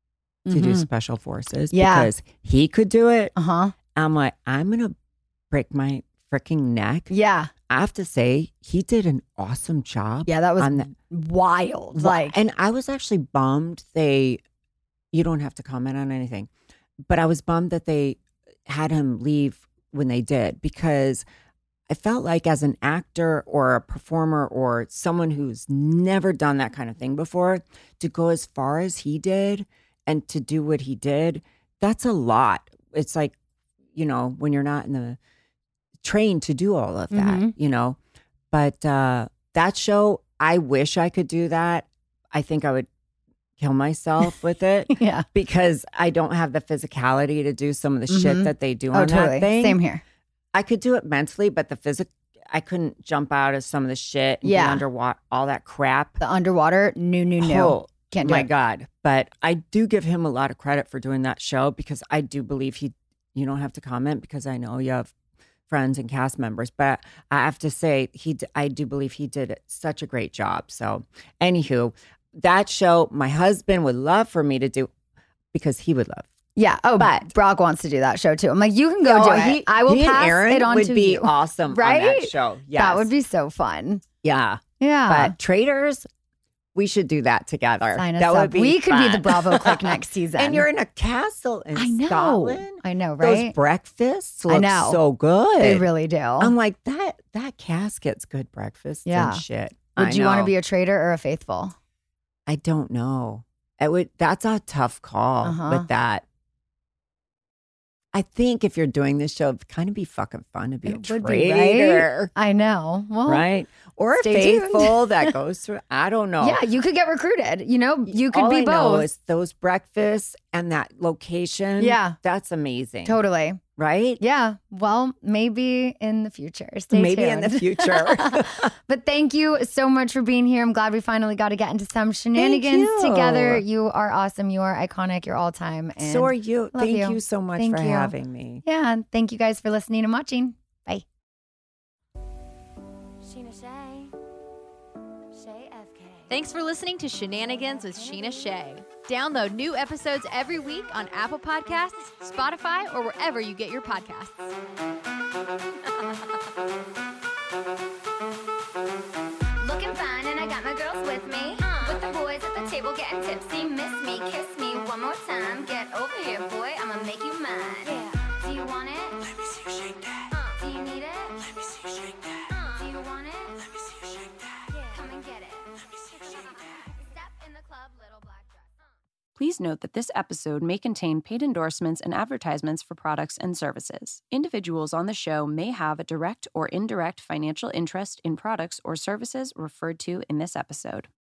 Speaker 7: to do
Speaker 6: Mhm.
Speaker 7: special forces
Speaker 6: Yeah.
Speaker 7: because he could do it.
Speaker 6: Uh huh.
Speaker 7: I'm like, I'm going to break my freaking neck.
Speaker 6: Yeah.
Speaker 7: I have to say, he did an awesome job.
Speaker 6: Yeah. That was
Speaker 7: on that.
Speaker 6: wild. Like,
Speaker 7: And I was actually bummed they, you don't have to comment on anything, but I was bummed that they had him leave when they did, because I felt like as an actor or a performer or someone who's never done that kind of thing before, to go as far as he did and to do what he did, that's a lot. It's like, you know, when you're not in the trained to do all of that,
Speaker 6: Mhm.
Speaker 7: you know, but uh, that show, I wish I could do that. I think I would kill myself with it
Speaker 6: yeah.
Speaker 7: because I don't have the physicality to do some of the shit
Speaker 6: Mhm.
Speaker 7: that they do
Speaker 6: Oh,
Speaker 7: on
Speaker 6: totally.
Speaker 7: that thing.
Speaker 6: Same here.
Speaker 7: I could do it mentally, but the physic, I couldn't jump out of some of the shit and
Speaker 6: Yeah.
Speaker 7: be underwater, all that crap.
Speaker 6: The underwater, no, no, no.
Speaker 7: Oh,
Speaker 6: Can't do
Speaker 7: my
Speaker 6: it.
Speaker 7: God. But I do give him a lot of credit for doing that show, because I do believe he, you don't have to comment because I know you have friends and cast members, but I have to say, he, d- I do believe he did such a great job. So, anywho, that show, my husband would love for me to do, because he would love.
Speaker 6: Yeah. Oh,
Speaker 7: But-
Speaker 6: but Brock wants to do that show too. I'm like, you can go do
Speaker 7: Oh,
Speaker 6: it.
Speaker 7: he-
Speaker 6: I will
Speaker 7: he and
Speaker 6: pass
Speaker 7: Aaron
Speaker 6: it on
Speaker 7: would
Speaker 6: to
Speaker 7: be
Speaker 6: you.
Speaker 7: awesome on
Speaker 6: Right?
Speaker 7: that show. Yes.
Speaker 6: That would be so fun.
Speaker 7: Yeah.
Speaker 6: Yeah.
Speaker 7: But Traders, we should do that together.
Speaker 6: Sign us
Speaker 7: that
Speaker 6: up.
Speaker 7: would be
Speaker 6: we could be the
Speaker 7: fun.
Speaker 6: Bravo clique next season.
Speaker 7: And you're in a castle in
Speaker 6: I know.
Speaker 7: Scotland.
Speaker 6: I know,
Speaker 7: Those
Speaker 6: right?
Speaker 7: breakfasts
Speaker 6: I
Speaker 7: look
Speaker 6: know.
Speaker 7: so good.
Speaker 6: They really do.
Speaker 7: I'm like, that that casket's good breakfast
Speaker 6: Yeah.
Speaker 7: and shit.
Speaker 6: Would
Speaker 7: I
Speaker 6: you want to
Speaker 7: know.
Speaker 6: be a traitor or a faithful?
Speaker 7: I don't know. It would. That's a tough call
Speaker 6: Uh-huh.
Speaker 7: with that. I think if you're doing this show, it'd kind of be fucking fun to be
Speaker 6: It
Speaker 7: a
Speaker 6: would be,
Speaker 7: traitor.
Speaker 6: right? I know. Well,
Speaker 7: right? Or
Speaker 6: stay
Speaker 7: faithful
Speaker 6: tuned.
Speaker 7: that goes through. I don't know.
Speaker 6: Yeah, you could get recruited. You know, you could
Speaker 7: All
Speaker 6: be
Speaker 7: I know
Speaker 6: both.
Speaker 7: is those breakfasts and that location.
Speaker 6: Yeah.
Speaker 7: That's amazing.
Speaker 6: Totally.
Speaker 7: Right?
Speaker 6: Yeah. Well, maybe in the future. Stay
Speaker 7: Maybe
Speaker 6: tuned.
Speaker 7: in the future.
Speaker 6: But thank you so much for being here. I'm glad we finally got to get into some shenanigans
Speaker 7: you.
Speaker 6: together. You are awesome. You are iconic. You're all time. And
Speaker 7: So are you.
Speaker 6: love
Speaker 7: Thank
Speaker 6: you.
Speaker 7: you so much
Speaker 6: Thank
Speaker 7: for
Speaker 6: you.
Speaker 7: having me.
Speaker 6: Yeah. And thank you guys for listening and watching. Bye.
Speaker 12: Sheena Shea. Shea F K.
Speaker 13: Thanks for listening to Shenanigans with Sheena Shea. Download new episodes every week on Apple Podcasts, Spotify, or wherever you get your podcasts.
Speaker 12: Looking fine, and I got my girls with me. With the boys at the table getting tipsy. Miss me, kiss me one more time. Get over here, boy, I'ma make you mine. Yeah. Do you want it? Let me see you shake that. Uh, do you need it? Let me see you shake that. Uh, do you want it? Let me see you shake that. Yeah. Come and get it. Let me see you shake that. Step in the club, little black dress.
Speaker 5: Please note that this episode may contain paid endorsements and advertisements for products and services. Individuals on the show may have a direct or indirect financial interest in products or services referred to in this episode.